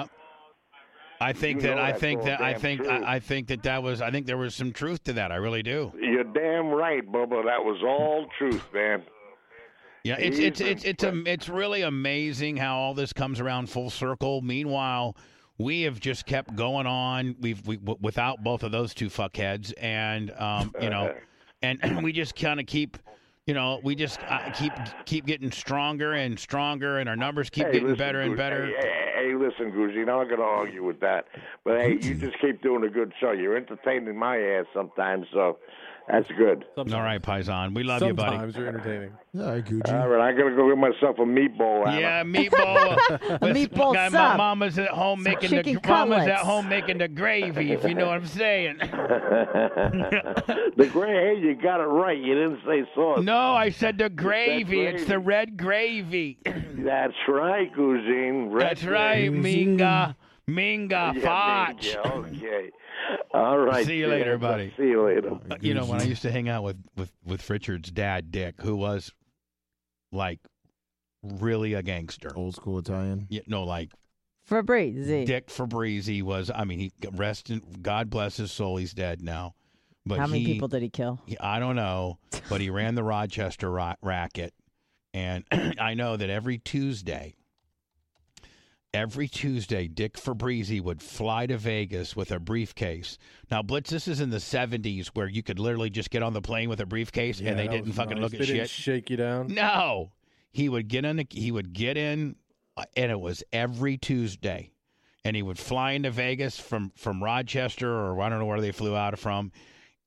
A: I think
N: You
A: that
N: know
A: I
N: that's
A: think
N: all
A: that I
N: damn
A: think
N: true.
A: I, I think that that was I think there was some truth to that. I really do.
N: You're damn right, Bubba. That was all truth, man.
A: Yeah, it's it's
N: He's
A: it's it's a, it's really amazing how all this comes around full circle. Meanwhile, we have just kept going on. We've we w- without both of those two fuckheads, and um, you know, and we just kind of keep, you know, we just uh, keep keep getting stronger and stronger, and our numbers keep
N: Hey,
A: getting
N: listen,
A: better and
N: Gucci,
A: better.
N: Hey, hey, hey, listen, Gucci, I'm not going to argue with that. But, hey, you just keep doing a good show. You're entertaining my ass sometimes, so that's good.
A: All right, Paisan, we love you, buddy.
B: Sometimes you're entertaining.
C: All right, Gucci.
N: All right, I got to go get myself a meatball. Anna.
A: Yeah, meatball.
D: A meatball
A: my,
D: sub.
A: my mama's at home
D: Some
A: making the
D: chicken
A: mama's at
D: cutlets.
A: home making the gravy. If you know what I'm saying.
N: The gray, hey, you got it right. You didn't say sauce.
A: No, I said the gravy. It's the
N: gravy.
A: red gravy.
N: That's right, Cousine. Red
A: That's right,
N: gravy.
A: Minga. Minga,
N: Yeah,
A: Foch.
N: Minga, okay. All right.
A: See you later,
N: Sid.
A: buddy.
N: See you later.
A: Uh, you know, when I used to hang out with, with, with Richard's dad, Dick, who was like really a gangster.
C: Old school Italian.
A: Yeah, no, like
D: Fabrizi.
A: Dick Fabrizi was. I mean, he rest in God bless his soul. He's dead now. But
D: How many
A: he-
D: people did he kill?
A: he- I don't know, but he ran the Rochester ra- racket, and I know that every Tuesday, every Tuesday, Dick Fabrizi would fly to Vegas with a briefcase. Now, Blitz, this is in the seventies where you could literally just get on the plane with a briefcase
B: Yeah,
A: and they
B: that
A: didn't
B: was
A: fucking
B: nice.
A: look at
B: They didn't
A: shit.
B: shake you down.
A: No, he would get in. The, he would get in, uh, and it was every Tuesday, and he would fly into Vegas from from Rochester or I don't know where they flew out from,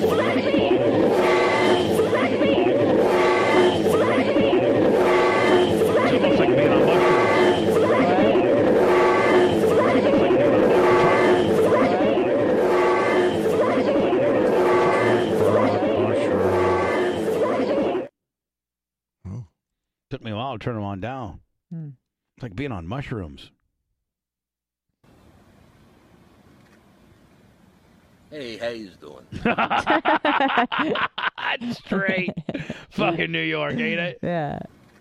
A: almost like being on mushrooms. Took me a while to turn them on down.
D: Hmm.
A: It's like being on mushrooms.
O: Hey, how you doing?
A: Straight. Fucking New York, ain't it?
D: Yeah.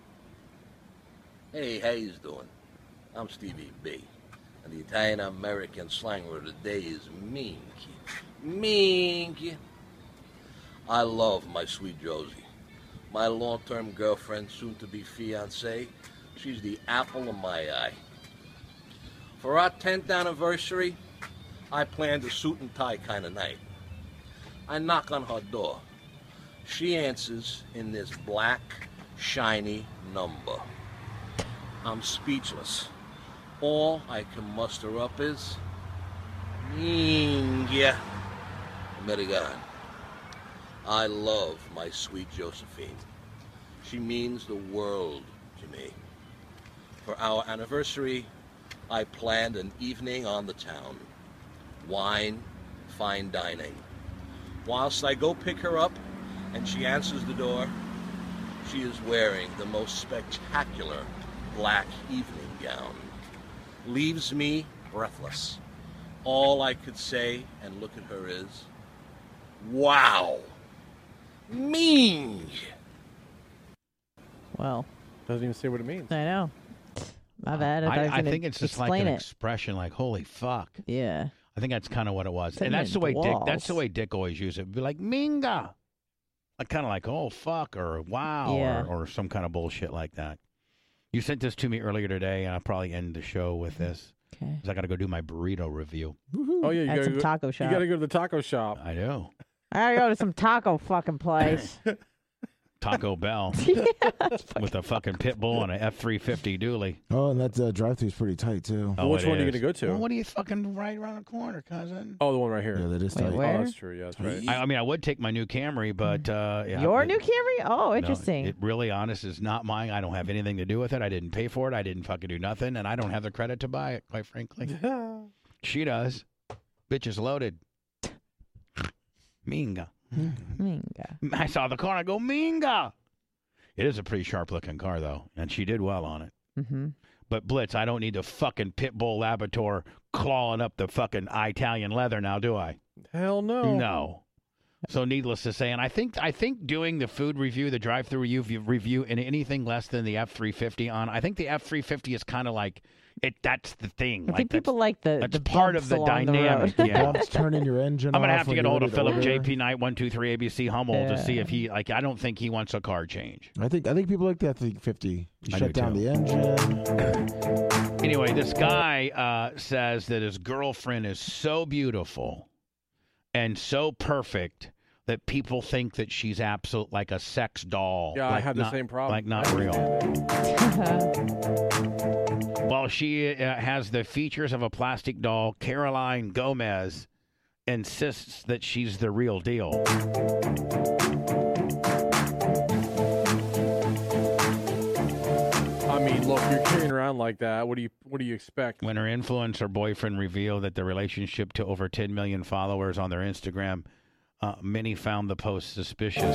O: Hey, how you doing? I'm Stevie B. And the Italian-American slang word of the day is minky. Minky. I love my sweet Josie. My long-term girlfriend, soon-to-be fiancée. She's the apple of my eye. For our tenth anniversary, I planned a suit and tie kind of night. I knock on her door. She answers in this black, shiny number. I'm speechless. All I can muster up is, Mingia. American. I love my sweet Josephine. She means the world to me. For our anniversary, I planned an evening on the town. Wine, fine dining. Whilst I go pick her up and she answers the door, she is wearing the most spectacular black evening gown. Leaves me breathless. All I could say and look at her is, wow, me.
D: Well,
B: doesn't even say what it means.
D: I know. My bad. I, thought
A: I,
D: he was
A: I
D: gonna
A: think it's just like
D: explain
A: an
D: it.
A: expression, like "holy fuck."
D: Yeah.
A: I think that's kind of what it was,
D: Sitting
A: and that's
D: in
A: the way Dick.
D: walls.
A: That's the way Dick always used it. It'd be like "minga," like kind of like "oh fuck" or "wow"
D: Yeah.
A: or, or some kind of bullshit like that. You sent this to me earlier today, and I'll probably end the show with this.
D: Okay.
A: Because I got to go do my burrito review.
B: Oh yeah, you
D: At
B: gotta
D: some
B: go,
D: taco shop.
B: You got to go to the taco shop.
A: I do.
D: I gotta go to some taco fucking place.
A: Taco Bell with a fucking pit bull and an F three fifty dually.
C: Oh, and that uh, drive-thru is pretty tight too.
A: Oh,
B: Which
A: it
B: one are you
A: is.
B: gonna go to?
A: Well, what are you fucking right around the corner, cousin?
B: Oh, the one right here.
C: Yeah, that is
D: Wait,
C: tight.
D: where?
B: Oh, that's true. Yeah, that's right.
A: I, I mean, I would take my new Camry, but uh, yeah,
D: Your
A: it-
D: new Camry? Oh,
A: no,
D: interesting.
A: it really, honest, is not mine. I don't have anything to do with it. I didn't pay for it. I didn't fucking do nothing, and I don't have the credit to buy it. Quite frankly, she does. Bitch is loaded. Minga.
D: Minga.
A: I saw the car. I go Minga. It is a pretty sharp looking car though, and she did well on it.
D: Mm-hmm.
A: But Blitz, I don't need the fucking pit bull Labrador clawing up the fucking Italian leather now, do I?
B: Hell no.
A: No. So needless to say, and I think I think doing the food review, the drive-through review, review, and anything less than the F three fifty on, I think the F three fifty is kind of like it. That's the thing.
D: I
A: like
D: think
A: that's,
D: people like the
A: that's
D: the
A: part of
D: bumps
A: the
D: along
A: dynamic.
D: The road.
A: Yeah.
C: Bumps turning your engine
A: I'm gonna
C: off
A: have to
C: when
A: get
C: you're
A: a hold of
C: ready to
A: Philip
C: order.
A: J P Knight one two three A B C Hummel to see
D: Yeah.
A: if he like. I don't think he wants a car change.
C: I think I think people like the F three fifty. You
A: I
C: shut
A: do
C: down
A: too.
C: the engine.
A: Anyway, this guy uh, says that his girlfriend is so beautiful and so perfect that people think that she's absolute like a sex doll.
B: Yeah, I
A: like
B: had the
A: not-
B: same problem.
A: Like not real. While she uh, has the features of a plastic doll, Caroline Gomez insists that she's the real deal.
B: I mean, look, you're carrying around like that. What do you What do you expect?
A: When her influencer boyfriend revealed that the relationship to over ten million followers on their Instagram, uh, many found the post suspicious.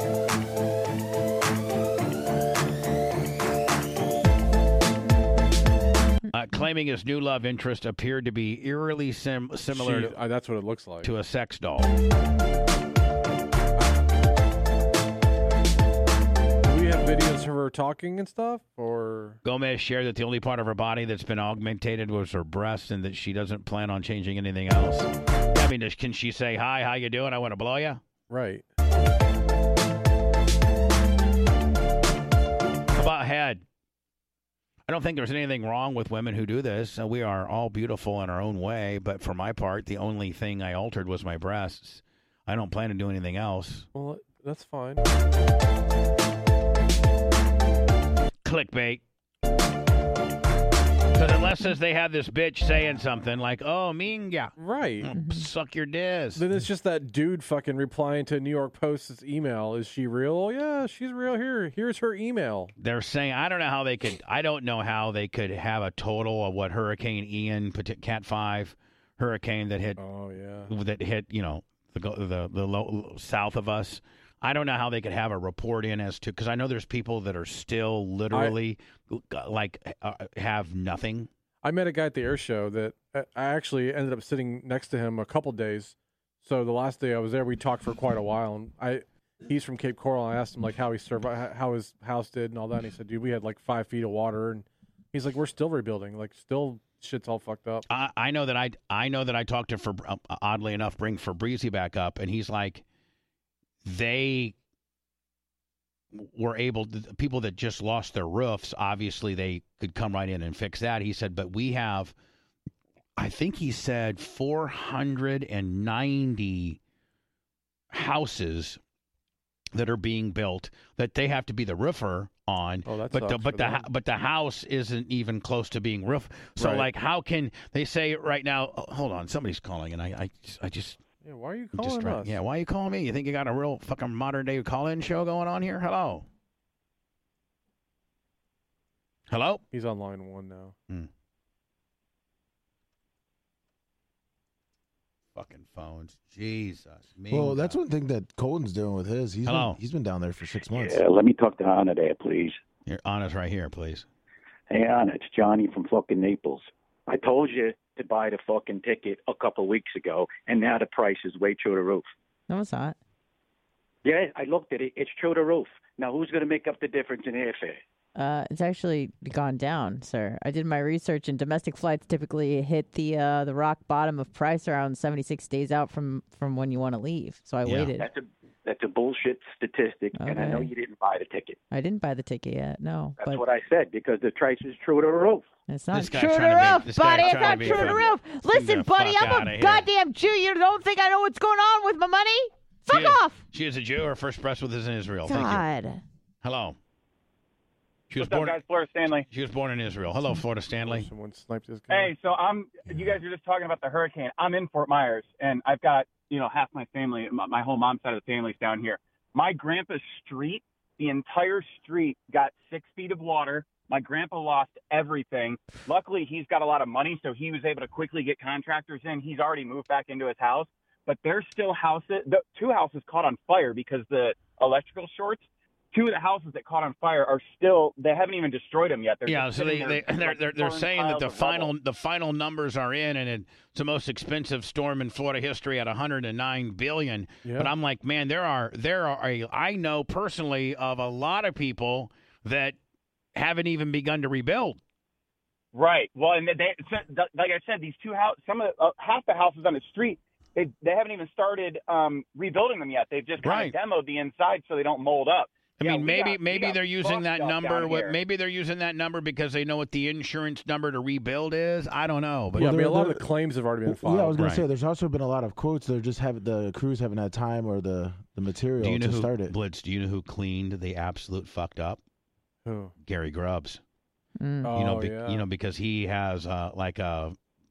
A: Uh, claiming his new love interest appeared to be eerily sim- similar
B: She-
A: to,
B: uh, that's what it looks like.
A: to a sex doll.
B: Do we have videos of her talking and stuff, or
A: Gomez shared that the only part of her body that's been augmented was her breast, and that she doesn't plan on changing anything else. I mean, does- can she say, "Hi, how you doing? I want to blow you"?
B: right?
A: How about head? I don't think there's anything wrong with women who do this. Uh, we are all beautiful in our own way, but for my part, the only thing I altered was my breasts. I don't plan to do anything else.
B: Well, that's fine.
A: Clickbait. Because unless says they have this bitch saying something like, "Oh, minga,"
B: Right.
A: suck your diz.
B: Then it's just that dude fucking replying to New York Post's email. Is she real? Oh, yeah, she's real. Here, here's her email.
A: They're saying, I don't know how they could, I don't know how they could have a total of what Hurricane Ian, Cat Cat five hurricane that hit,
B: Oh yeah.
A: that hit, you know, the the the low, south of us. I don't know how they could have a report in as to, because I know there's people that are still literally like uh, have nothing.
B: I met a guy at the air show that uh, I actually ended up sitting next to him a couple days. So the last day I was there, we talked for quite a while, and I he's from Cape Coral. And I asked him like how he survived, how his house did, and all that. And he said, "Dude, we had like five feet of water," and he's like, "We're still rebuilding, like still shit's all fucked up."
A: I, I know that I I know that I talked to for uh, oddly enough bring Fabrizi back up, and he's like, they were able to, people that just lost their roofs, obviously they could come right in and fix that. He said, but we have, I think he said four hundred ninety houses that are being built that they have to be the roofer on.
B: Oh, that
A: but the
B: sucks
A: but
B: for
A: the
B: them.
A: hou- but the house isn't even close to being roof. So
B: Right.
A: like, how can they say right now? Oh, hold on, somebody's calling, and I I, I just
B: Yeah, why are you calling
A: Just try-
B: us?
A: Yeah, why are you calling me? You think you got a real fucking modern day call-in show going on here? Hello. Hello.
B: He's on line one now.
A: Hmm. Fucking phones. Jesus. Mean
C: Well,
A: God.
C: that's one thing that Colton's doing with his. He's
A: Hello.
C: been, he's been down there for six months.
P: Yeah, let me talk to Anna there, please.
A: You're honest right here, please.
P: Hey, Anna, it's Johnny from fucking Naples. I told you to buy the fucking ticket a couple of weeks ago, and now the price is way through the roof.
D: No, it's not.
P: Yeah, I looked at it. It's through the roof. Now, who's going to make up the difference in airfare?
D: Uh, it's actually gone down, sir. I did my research, and domestic flights typically hit the uh, the rock bottom of price around seventy-six days out from, from when you want to leave. So I
A: Yeah.
D: waited.
P: That's a that's a bullshit statistic, and I know
D: Okay.
P: you didn't buy the ticket.
D: I didn't buy the ticket yet. No,
P: That's
D: but
P: what I said, because the price is through the roof.
D: it's not
A: This guy's
D: true to the
A: trying to be-
D: roof,
A: this guy's
D: buddy. It's
A: trying to
D: not
A: be
D: true to the
A: funny.
D: roof. Listen,
A: the
D: buddy,
A: fuck
D: I'm
A: outta
D: a
A: here.
D: goddamn Jew. You don't think I know what's going on with my money? Fuck
A: She is-
D: off.
A: She is a Jew. Her first breast was in Israel. Thank you.
D: God.
A: Hello. She was
Q: What's
A: born.
Q: up, guys? Florida Stanley.
A: She was born in Israel. Hello, Florida Stanley.
B: Someone sniped this guy.
Q: Hey, so I'm. You guys are just talking about the hurricane. I'm in Fort Myers, and I've got you know half my family, my, my whole mom's side of the family's down here. My grandpa's street, the entire street got six feet of water. My grandpa lost everything. Luckily, he's got a lot of money, so he was able to quickly get contractors in. He's already moved back into his house, but there's still houses. The two houses caught on fire because the electrical shorts. Two of the houses that caught on fire are still, they haven't even destroyed them yet. They're
A: Yeah,
Q: just
A: so they,
Q: sitting
A: they
Q: there
A: they're
Q: like
A: they're, they're
Q: burned
A: saying that
Q: piles
A: the
Q: of
A: final
Q: rubble.
A: the final numbers are in, and it, it's the most expensive storm in Florida history at one hundred nine billion.
B: Yeah.
A: But I'm like, man, there are there are a, I know personally of a lot of people that haven't even begun to rebuild.
Q: Right. Well, and they, like I said, these two houses, some of the, uh, half the houses on the street, they they haven't even started um, rebuilding them yet. They've just kind
A: Right.
Q: of demoed the inside so they don't mold up.
A: I
Q: Yeah,
A: mean,
Q: we
A: maybe
Q: got- we
A: maybe
Q: got
A: they're using
Q: fucked
A: that
Q: up
A: number.
Q: down
A: What,
Q: here.
A: maybe they're using that number because they know what the insurance number to rebuild is. I don't know, but
B: yeah, I mean,
C: there-
B: a lot of
C: there-
B: the claims have already been filed.
C: Yeah, I was gonna
A: Right.
C: say there's also been a lot of quotes. They're just have the crews haven't had time or the the material
A: do you know
C: to
A: who
C: start it.
A: Blitz? Do you know who cleaned the absolute fucked up?
B: Who?
A: Gary Grubbs.
D: Mm.
B: Oh,
A: you know, be,
B: yeah.
A: you know, because he has uh, like a,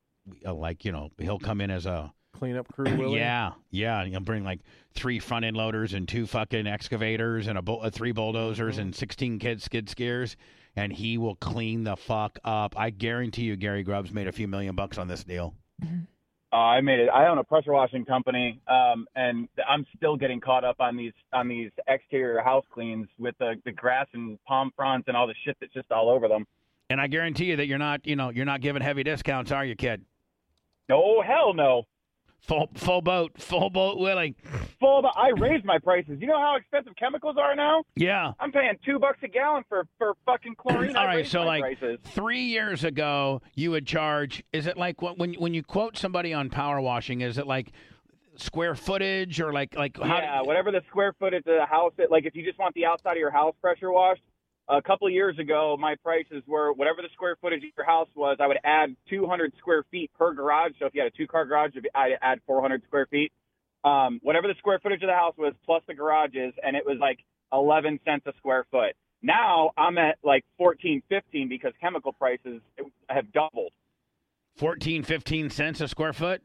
A: a, like you know, he'll come in as a
B: Cleanup crew, Willie?
A: yeah, yeah, and he'll bring like three front end loaders and two fucking excavators and a, bull, uh, three bulldozers
B: Mm-hmm.
A: and sixteen kid skid steers, and he will clean the fuck up. I guarantee you, Gary Grubbs made a few million bucks on this deal.
Q: Uh, I made it. I own a pressure washing company, um, and I'm still getting caught up on these on these exterior house cleans with the, the grass and palm fronds and all the shit that's just all over them.
A: And I guarantee you that you're not, you know, you're not giving heavy discounts, are you, kid?
Q: No, hell no.
A: Full full boat, full boat, Willie.
Q: Full. Of, I raised my prices. You know how expensive chemicals are now?
A: Yeah.
Q: I'm paying two bucks a gallon for, for fucking chlorine.
A: All
Q: I
A: right,
Q: raised
A: so
Q: my
A: like
Q: prices.
A: three years ago, you would charge. Is it like what- when when you quote somebody on power washing? Is it like square footage or like like how?
Q: Yeah, whatever the square footage of the house. It, like if you just want the outside of your house pressure washed. A couple of years ago, my prices were whatever the square footage of your house was. I would add two hundred square feet per garage. So if you had a two-car garage, I'd add four hundred square feet. Um, whatever the square footage of the house was plus the garages, and it was like eleven cents a square foot. Now I'm at like fourteen, fifteen because chemical prices have doubled.
A: fourteen, fifteen cents a square foot?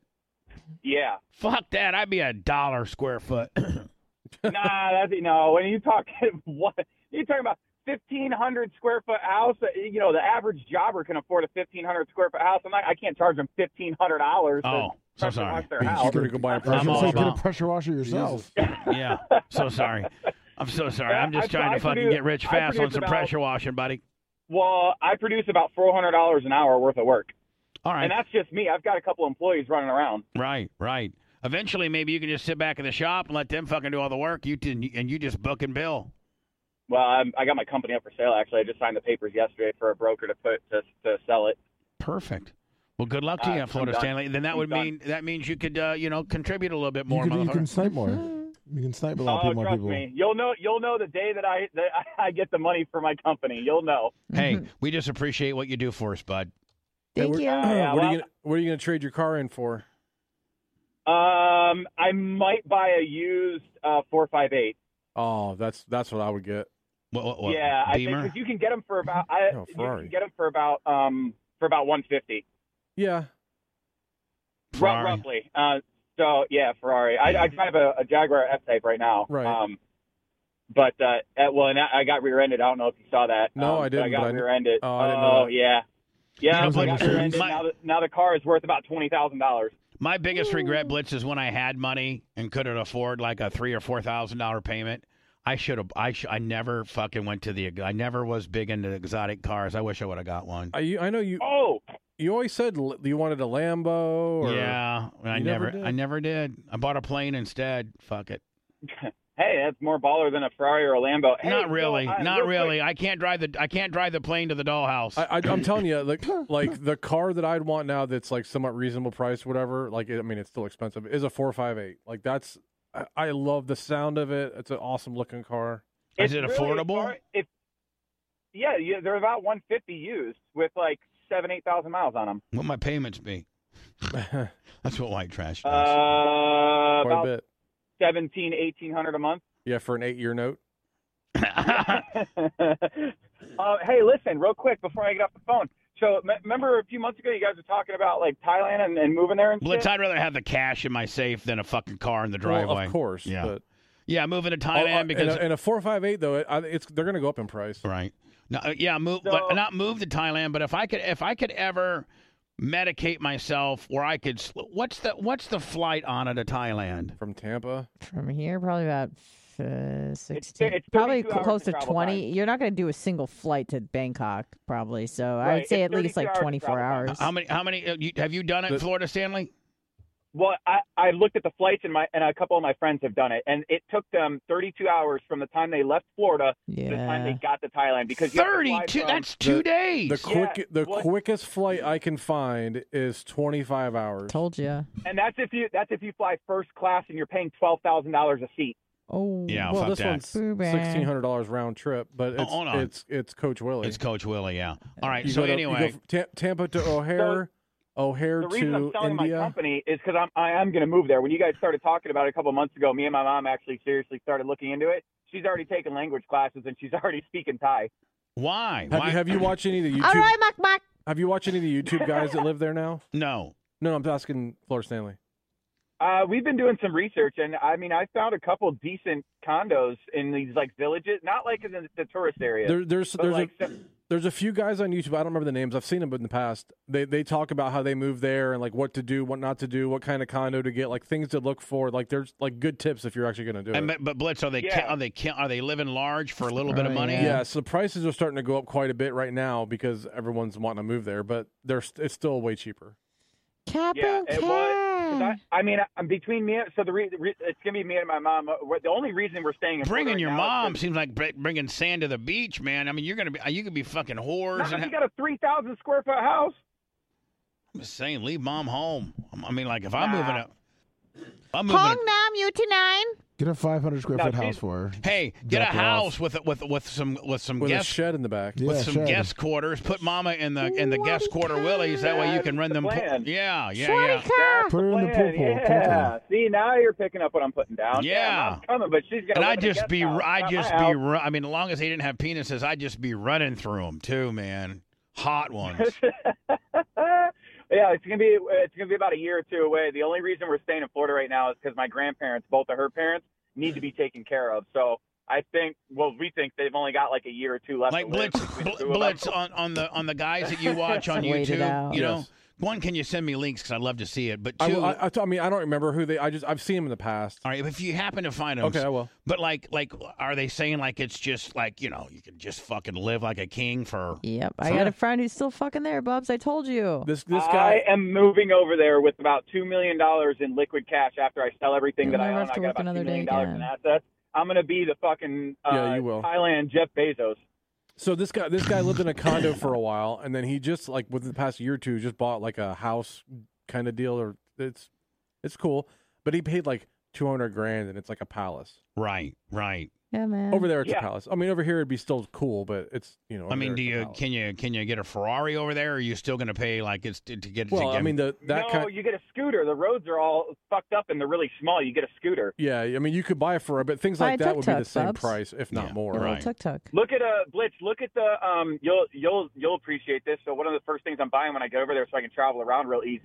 Q: Yeah.
A: Fuck that. I'd be a dollar square foot.
Q: Nah, that's no. When you talk, what you talking about? Fifteen hundred square foot house. You know, the average jobber can afford a fifteen hundred square foot house. I'm not. I can't charge them fifteen hundred dollars.
A: Oh, so sorry.
Q: Wash their
C: You
Q: house.
C: gotta go buy a pressure,
A: I'm all
C: so get a
A: about-
C: pressure washer yourself.
A: Yeah. So sorry. I'm so sorry. I'm just
Q: I-
A: trying
Q: I
A: to fucking
Q: produce-
A: get rich
Q: I
A: fast on
Q: produce
A: some
Q: about-
A: pressure washing, buddy.
Q: Well, I produce about four hundred dollars an hour worth of work,
A: All right.
Q: and that's just me. I've got a couple employees running around.
A: Right, right. Eventually, maybe you can just sit back in the shop and let them fucking do all the work. You did, and you just book and bill.
Q: Well, I'm, I got my company up for sale. Actually, I just signed the papers yesterday for a broker to put to, to sell it.
A: Perfect. Well, good luck to
Q: Uh,
A: you,
Q: I'm
A: Florida
Q: done.
A: Stanley. Then that
Q: I'm
A: would
Q: done.
A: mean that means you could, uh, you know, contribute a little bit more.
C: You can, you
A: motherfucker.
C: can snipe more. You can snipe a lot
Q: Oh,
C: of more
Q: trust
C: people.
Q: me, you'll know. You'll know the day that I that I get the money for my company. You'll know.
A: Hey, we just appreciate what you do for us, bud.
D: Thank
B: Hey,
D: you.
B: what,
Q: Uh, yeah,
B: what, are
Q: well-
B: you gonna, what are you going to trade your car in for?
Q: Um, I might buy a used uh, four five eight.
B: Oh, that's that's what I would get.
A: What, what, what,
Q: Yeah, I think
A: Beamer?
Q: 'cause you can get them for about. I
B: No,
Q: you
B: Ferrari.
Q: can get them for about um for about one fifty.
B: Yeah.
A: Ferrari.
Q: Roughly. Uh, So yeah, Ferrari. I, I drive a, a Jaguar F-Type right now.
B: Right.
Q: Um, but uh, at, well, and I I got rear-ended. I don't know if you saw that.
B: No,
Q: um,
B: I didn't,
Q: But I got
B: but I kn-
Q: rear-ended.
B: Oh, I didn't know that.
Q: yeah, yeah.
A: You know,
Q: I got
A: Blitz,
Q: rear-ended.
A: my-
Q: Now the, now the car is worth about twenty thousand dollars.
A: My biggest regret, Blitz, is when I had money and couldn't afford like a three or four thousand dollar payment. I should have. I sh- I never fucking went to the. I never was big into exotic cars. I wish I would have got one.
B: I, I know you.
Q: Oh,
B: you always said l- you wanted a Lambo. Or,
A: Yeah, I
B: You
A: never.
B: never did?
A: I never did. I bought a plane instead. Fuck it.
Q: Hey, that's more baller than a Ferrari or a Lambo. Hey,
A: Not
Q: so,
A: really.
Q: uh,
A: Not
Q: real
A: really.
Q: quick-
A: I can't drive the. I can't drive the plane to the dollhouse.
B: I, I, I'm telling you, like, like the car that I'd want now, that's like somewhat reasonable price, whatever. Like, I mean, it's still expensive. Is a four five eight. Like, that's. I, I love the sound of it. It's an awesome looking car.
A: Is
Q: It's
A: it
Q: really
A: affordable?
Q: far- If, yeah, yeah, they're about one fifty used with like seven, eight thousand miles on them.
A: What my payments be? That's what white trash
Q: Uh,
A: does.
B: Quite a
Q: about
B: bit.
Q: seventeen, eighteen hundred a month.
B: Yeah, for an eight year note.
Q: uh, hey, listen, real quick before I get off the phone. So, m- remember a few months ago, you guys were talking about like Thailand and, and moving there and
A: Blitz,
Q: shit.
A: I'd rather have the cash in my safe than a fucking car in the
B: Well,
A: driveway.
B: of course.
A: Yeah.
B: But
A: Yeah, moving to
B: Oh,
A: Thailand
B: uh,
A: because
B: and a, and a four five eight though, it, I- it's they're going to go up in price.
A: right. No, uh, yeah, move,
Q: So-
A: but not move to Thailand. But if I could, if I could ever medicate myself, where I could, sl- what's the what's the flight on it to Thailand?
B: From Tampa.
D: From here, probably about uh, sixteen.
Q: it's
D: probably
Q: thirty-two hours
D: close
Q: of
D: to
Q: travel
D: twenty.
Q: time.
D: You're not going to do a single flight to Bangkok, probably. So I
Q: Right,
D: would say
Q: it's
D: at least
Q: thirty-two
D: like
Q: hours of
D: twenty-four
Q: travel time.
D: hours.
A: How many? How many? Uh, you, have you done it in
B: The-
A: Florida, Stanley?
Q: Well, I, I looked at the flights, and my and a couple of my friends have done it, and it took them thirty-two hours from the time they left Florida to the time they
D: Yeah.
Q: got to Thailand because you have to fly
A: Thirty-two.
Q: from-
A: That's two
B: The-
A: days.
B: The quick,
Q: Yeah,
B: the
Q: what-
B: quickest flight I can find is twenty five hours.
D: Told you.
Q: and that's if you that's if you fly first class and you're paying twelve thousand dollars a seat.
D: Oh,
A: Yeah,
B: Well,
A: fuck
B: this
A: that.
B: one's
D: Boo bad.
B: sixteen hundred dollars round trip, but
A: Oh,
B: it's
A: hold on.
B: it's it's Coach Willie.
A: It's Coach Willie. Yeah. All right.
B: You
A: So
B: go to- you go
A: anyway,
B: from Ta- Tampa to O'Hare, O'Hare
Q: The reason I'm
B: to
Q: selling my
B: India.
Q: company is because I'm I am going to move there. When you guys started talking about it a couple months ago, me and my mom actually seriously started looking into it. She's already taken language classes and she's already speaking Thai.
A: why?
B: Have
A: why?
B: you have you watched any of the YouTube?
D: All right, Mac Mac.
B: Have you watched any of the YouTube guys that live there now?
A: No.
B: No, I'm asking Florida Stanley.
Q: Uh, we've been doing some research, and I mean, I found a couple decent condos in these like villages, not like in the, the tourist area.
B: There, there's
Q: but,
B: there's
Q: like,
B: a
Q: some-
B: there's a few guys on YouTube. I don't remember the names. I've seen them in the past. They they talk about how they moved there and like what to do, what not to do, what kind of condo to get, like things to look for. Like there's like good tips if you're actually going to do it.
A: And, but, but Blitz, are they
Q: Yeah.
A: are they are they living large for a little bit of
D: Oh,
A: money?
D: yeah.
B: Yeah, so the prices are starting to go up quite a bit right now because everyone's wanting to move there, but they're st- it's still way cheaper.
D: Cap
Q: yeah,
D: and
Q: it was. 'Cause I, I mean, I'm between me. So the re, re, it's gonna be me and my mom. Uh, we're- The only reason we're staying in Florida
A: Bringing
Q: right
A: your
Q: now is
A: mom
Q: 'cause-
A: seems like br- bringing sand to the beach, man. I mean, you're gonna be you could be fucking whores.
Q: Not
A: and
Q: if you
A: ha-
Q: got a three thousand square foot house.
A: I'm just saying, leave mom home. I mean, like if I'm
Q: Nah.
A: moving up, I'm moving.
D: Hong
A: up-
D: Nam U T nine.
C: Get a five hundred square
Q: No,
C: foot
Q: she's-
C: house for her.
A: Hey, get a
C: Drop her off.
A: house with with with some with some
B: With a
A: guest
B: shed in the back.
C: Yeah,
A: with some
C: shed.
A: guest quarters. Put mama in the in the guest quarter willies. That way you can rent
Q: That's
A: them.
Q: the
A: po-
Q: plan.
A: yeah, yeah,
D: Shorty
A: yeah.
D: car.
C: Put her in the
Q: Plan,
C: pool pool.
Q: Yeah. See, now you're picking up what I'm putting down.
A: Yeah.
Q: Mom's coming, but she's gonna.
A: And
Q: live
A: I'd
Q: in a
A: just
Q: guest
A: be,
Q: house,
A: I'd
Q: not
A: just
Q: my
A: be,
Q: house.
A: ru- I mean, as long as they didn't have penises, I'd just be running through them too, man. Hot ones.
Q: Yeah, it's gonna be it's gonna be about a year or two away. The only reason we're staying in Florida right now is because my grandparents, both of her parents, need to be taken care of. So I think, well, we think they've only got like a year or two left.
A: Like
Q: to live
A: Blitz,
Q: between the
A: Bl-
Q: two of them.
A: Blitz on, on the on the guys that you watch on
D: Wait it
A: YouTube.
D: out.
A: You know,
B: Yes.
A: one, can you send me links because I'd love to see it. But
B: I,
A: two,
B: I, I, I mean, I don't remember who they. I just I've seen them in the past.
A: all right, if you happen to find them,
B: Okay, I will.
A: But like, like, are they saying like it's just like you know you can just fucking live like a king for?
D: Yep, I got a friend who's still fucking there, Bubs. I told you.
B: This this
Q: I
B: guy.
Q: am moving over there with about two million dollars in liquid cash after I sell everything
D: You'll
Q: that I
D: never
Q: own.
D: have to
Q: I got
D: work
Q: about
D: another
Q: two million
D: day
Q: dollars in
D: again.
Q: assets. I'm gonna be the fucking uh,
B: Yeah, you will.
Q: Thailand Jeff Bezos.
B: So this guy this guy lived in a condo for a while, and then he just like within the past year or two just bought like a house kind of deal, or it's it's cool, but he paid like two hundred grand, and it's like a palace.
A: Right, right.
D: Yeah, man.
B: Over there, it's
Q: Yeah.
B: a palace. I mean, over here it'd be still cool, but it's you know.
A: I
B: over
A: mean,
B: there,
A: do
B: it's a
A: you
B: palace.
A: can you can you get a Ferrari over there? Or are you still going to pay like it's to, to get?
B: Well,
A: to get
B: I mean, the that
Q: no,
B: kind.
Q: you get a scooter. The roads are all fucked up and they're really small. You get a scooter.
B: Yeah, I mean, you could buy a Ferrari, but things
D: Buy
B: like
D: a
B: that would be the
D: tuk-tuk,
B: same
D: Bubs.
B: price, if not
A: Yeah,
B: more.
A: you're
D: Little
A: right.
D: tuk tuk.
Q: Look at uh Blitz. Look at the um. You'll you'll you'll appreciate this. So one of the first things I'm buying when I get over there, so I can travel around real easy,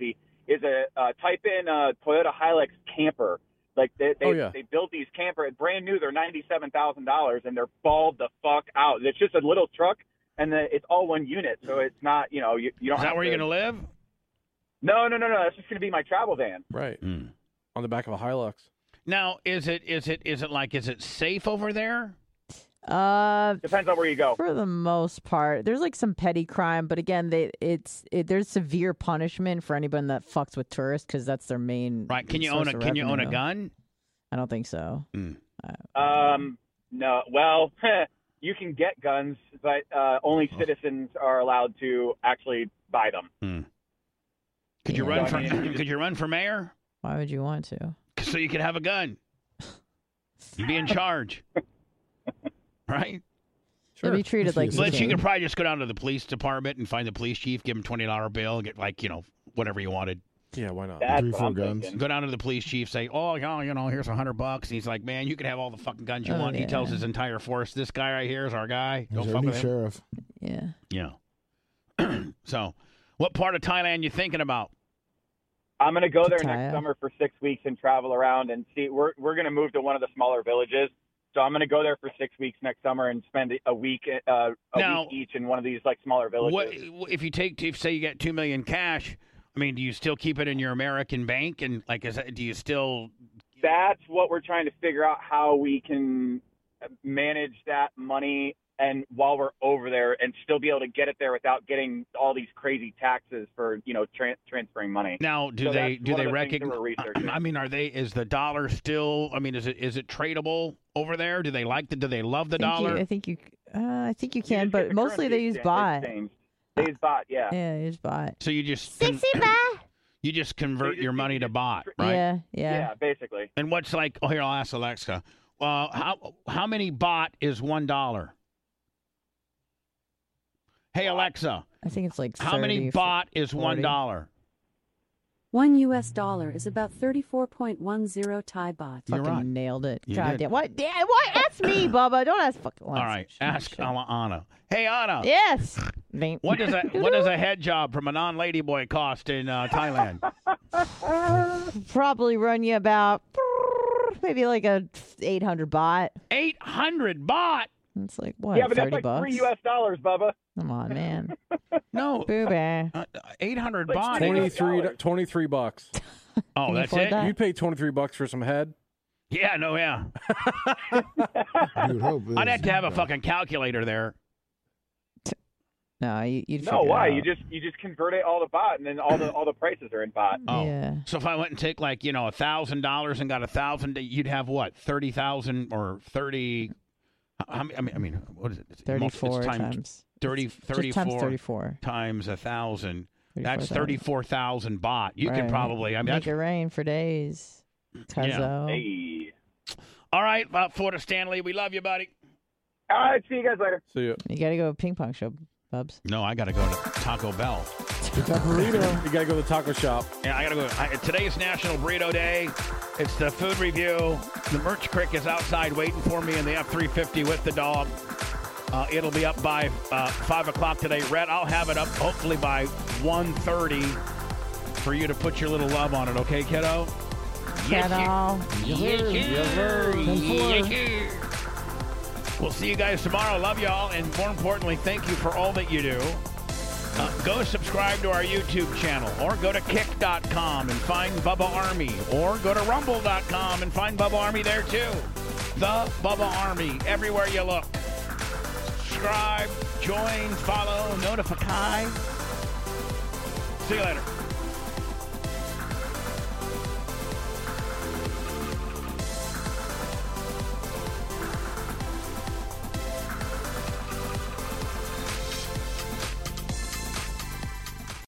Q: is a uh, type in uh, Toyota Hilux camper. Like they they,
B: Oh, yeah.
Q: they built these camper brand new. They're ninety seven thousand dollars, and they're balled the fuck out. It's just a little truck, and the, it's all one unit, so it's not you know you, you don't.
A: Is that
Q: have
A: where
Q: to,
A: you're going to live?
Q: No, no, no, no. That's just going to be my travel van.
B: Right.
A: Mm.
B: On the back of a Hilux.
A: Now, is it is it is it like is it safe over there?
D: Uh,
Q: Depends on where you go.
D: For the most part, there's like some petty crime, but again, they it's it, there's severe punishment for anyone that fucks with tourists because that's their main.
A: Right? Can you
D: source
A: own a
D: of
A: Can you own a
D: revenue.
A: gun?
D: I don't think so.
A: Mm.
Q: Um, no. Well, you can get guns, but uh, only citizens are allowed to actually buy them.
A: Mm. Could you
D: Yeah.
A: run
Q: So,
A: for
Q: I mean, you
A: Could you run for mayor?
D: Why would you want to?
A: So you could have a gun. You'd be in charge, right?
D: They'd be treated like.
A: But
D: the
A: you
D: king.
A: could probably just go down to the police department and find the police chief, give him twenty dollar bill, get like you know whatever you wanted.
B: Yeah, why not?
Q: That's
C: Three,
Q: what
C: four
Q: I'm
C: guns.
Q: thinking.
A: Go down to the police chief, say, "Oh, yeah, you know, here's a hundred bucks." And he's like, "Man, you can have all the fucking guns you
D: Oh,
A: want." He
D: yeah.
A: tells his entire force, "This guy right here is our guy. Don't
C: He's
A: fuck
C: our new
A: with him."
C: sheriff.
D: Yeah.
A: Yeah. So, what part of Thailand you thinking about?
Q: I'm going to go there
D: Pattaya.
Q: next summer for six weeks and travel around and see. We're we're going to move to one of the smaller villages, so I'm going to go there for six weeks next summer and spend a week uh, a
A: Now-
Q: week each in one of these like smaller villages.
A: What if you take, if say you get two million cash? I mean, do you still keep it in your American bank? And like, is that, do you still?
Q: That's what we're trying to figure out how we can manage that money and while we're over there and still be able to get it there without getting all these crazy taxes for you know tran transferring money.
A: Now, do
Q: So
A: they
Q: that's
A: do
Q: one
A: they
Q: of the things that
A: recognize?
Q: we're researching.
A: I mean, are they? Is the dollar still? I mean, is it is it tradable over there? Do they like the? Do they love the
D: I think
A: dollar?
D: You, I think you. Uh, I think you
Q: You
D: can,
Q: just get
D: but
Q: the
D: mostly
Q: currency
D: they use
Q: exchange-
D: bot.
Q: exchange. They use bot, yeah.
D: Yeah, they use bot.
A: So you just con- you just convert
Q: just-
A: your
Q: you
A: money to
Q: just-
A: bot, right?
D: Yeah, yeah.
Q: Yeah, basically.
A: And what's like? Oh, here I'll ask Alexa. Uh, how how many bot is one dollar? Hey Alexa,
D: I think it's like.
A: how many
D: thirty,
A: bot is one
D: forty.
A: dollar?
R: One U S dollar is about thirty-four point one zero Thai baht.
A: You're
D: Fucking
A: right.
D: nailed it.
A: You
D: God
A: did.
D: damn. What? Yeah, what? Ask me, Bubba. Don't ask fucking.
A: All right, ask Anna. Hey Anna.
D: Yes.
A: What does a what does a head job from a non lady boy cost in uh, Thailand?
D: Probably run you about maybe like a eight hundred baht.
A: Eight hundred baht.
D: It's like what?
Q: yeah, but that's
D: thirty
Q: like
D: bucks.
Q: three U S dollars, Bubba.
D: Come on, man.
A: No,
D: Booby.
A: uh, eight hundred
Q: Like
A: baht.
B: twenty-three, twenty-three bucks.
A: Oh,
D: Can you
A: that's
D: afford
A: it.
D: that?
B: You'd pay twenty-three bucks for some head.
A: Yeah, no, yeah.
C: You would hope.
A: I'd have to have a fucking calculator there.
D: No, you, you'd.
Q: No,
D: figure it
Q: why?
D: out.
Q: You just you just convert it all to bot, and then all the all the prices are in bot.
A: Oh,
D: Yeah.
A: so if I went and take like you know a thousand dollars and got a thousand, you'd have what thirty thousand or thirty? I mean, I mean, I mean, what is it? It's multi- it's
D: Thirty-four
A: times
D: times.
A: thirty,
D: Just
A: thirty-four
D: times thirty-four.
A: times a thousand. That's
D: thirty-four thousand.
A: thirty-four thousand baht. You could
D: Right.
A: probably. I mean,
D: Make
A: that's
D: it rain for days. Cuzzo.
Q: Hey.
A: all right. Uh, Florida Stanley, we love you, buddy.
Q: All right, see you guys later.
B: See ya.
D: You got to go to ping pong show, Bubs.
A: No, I got to go to Taco Bell.
C: Get that burrito.
B: You gotta go to the taco shop.
A: Yeah, I gotta go. I, today's National Burrito Day. It's the food review. The merch crick is outside waiting for me in the F three fifty with the dog. Uh, it'll be up by uh, five o'clock today. Rhett, I'll have it up hopefully by one thirty for you to put your little love on it. Okay, kiddo?
D: Kiddo.
A: Yes, sir. Yes, sir. Yes, sir. We'll see you guys tomorrow. Love y'all. And more importantly, thank you for all that you do. Uh, go subscribe to our YouTube channel, or go to kick dot com and find Bubba Army, or go to rumble dot com and find Bubba Army there too. The Bubba Army, everywhere you look. Subscribe, join, follow, notify. See you later.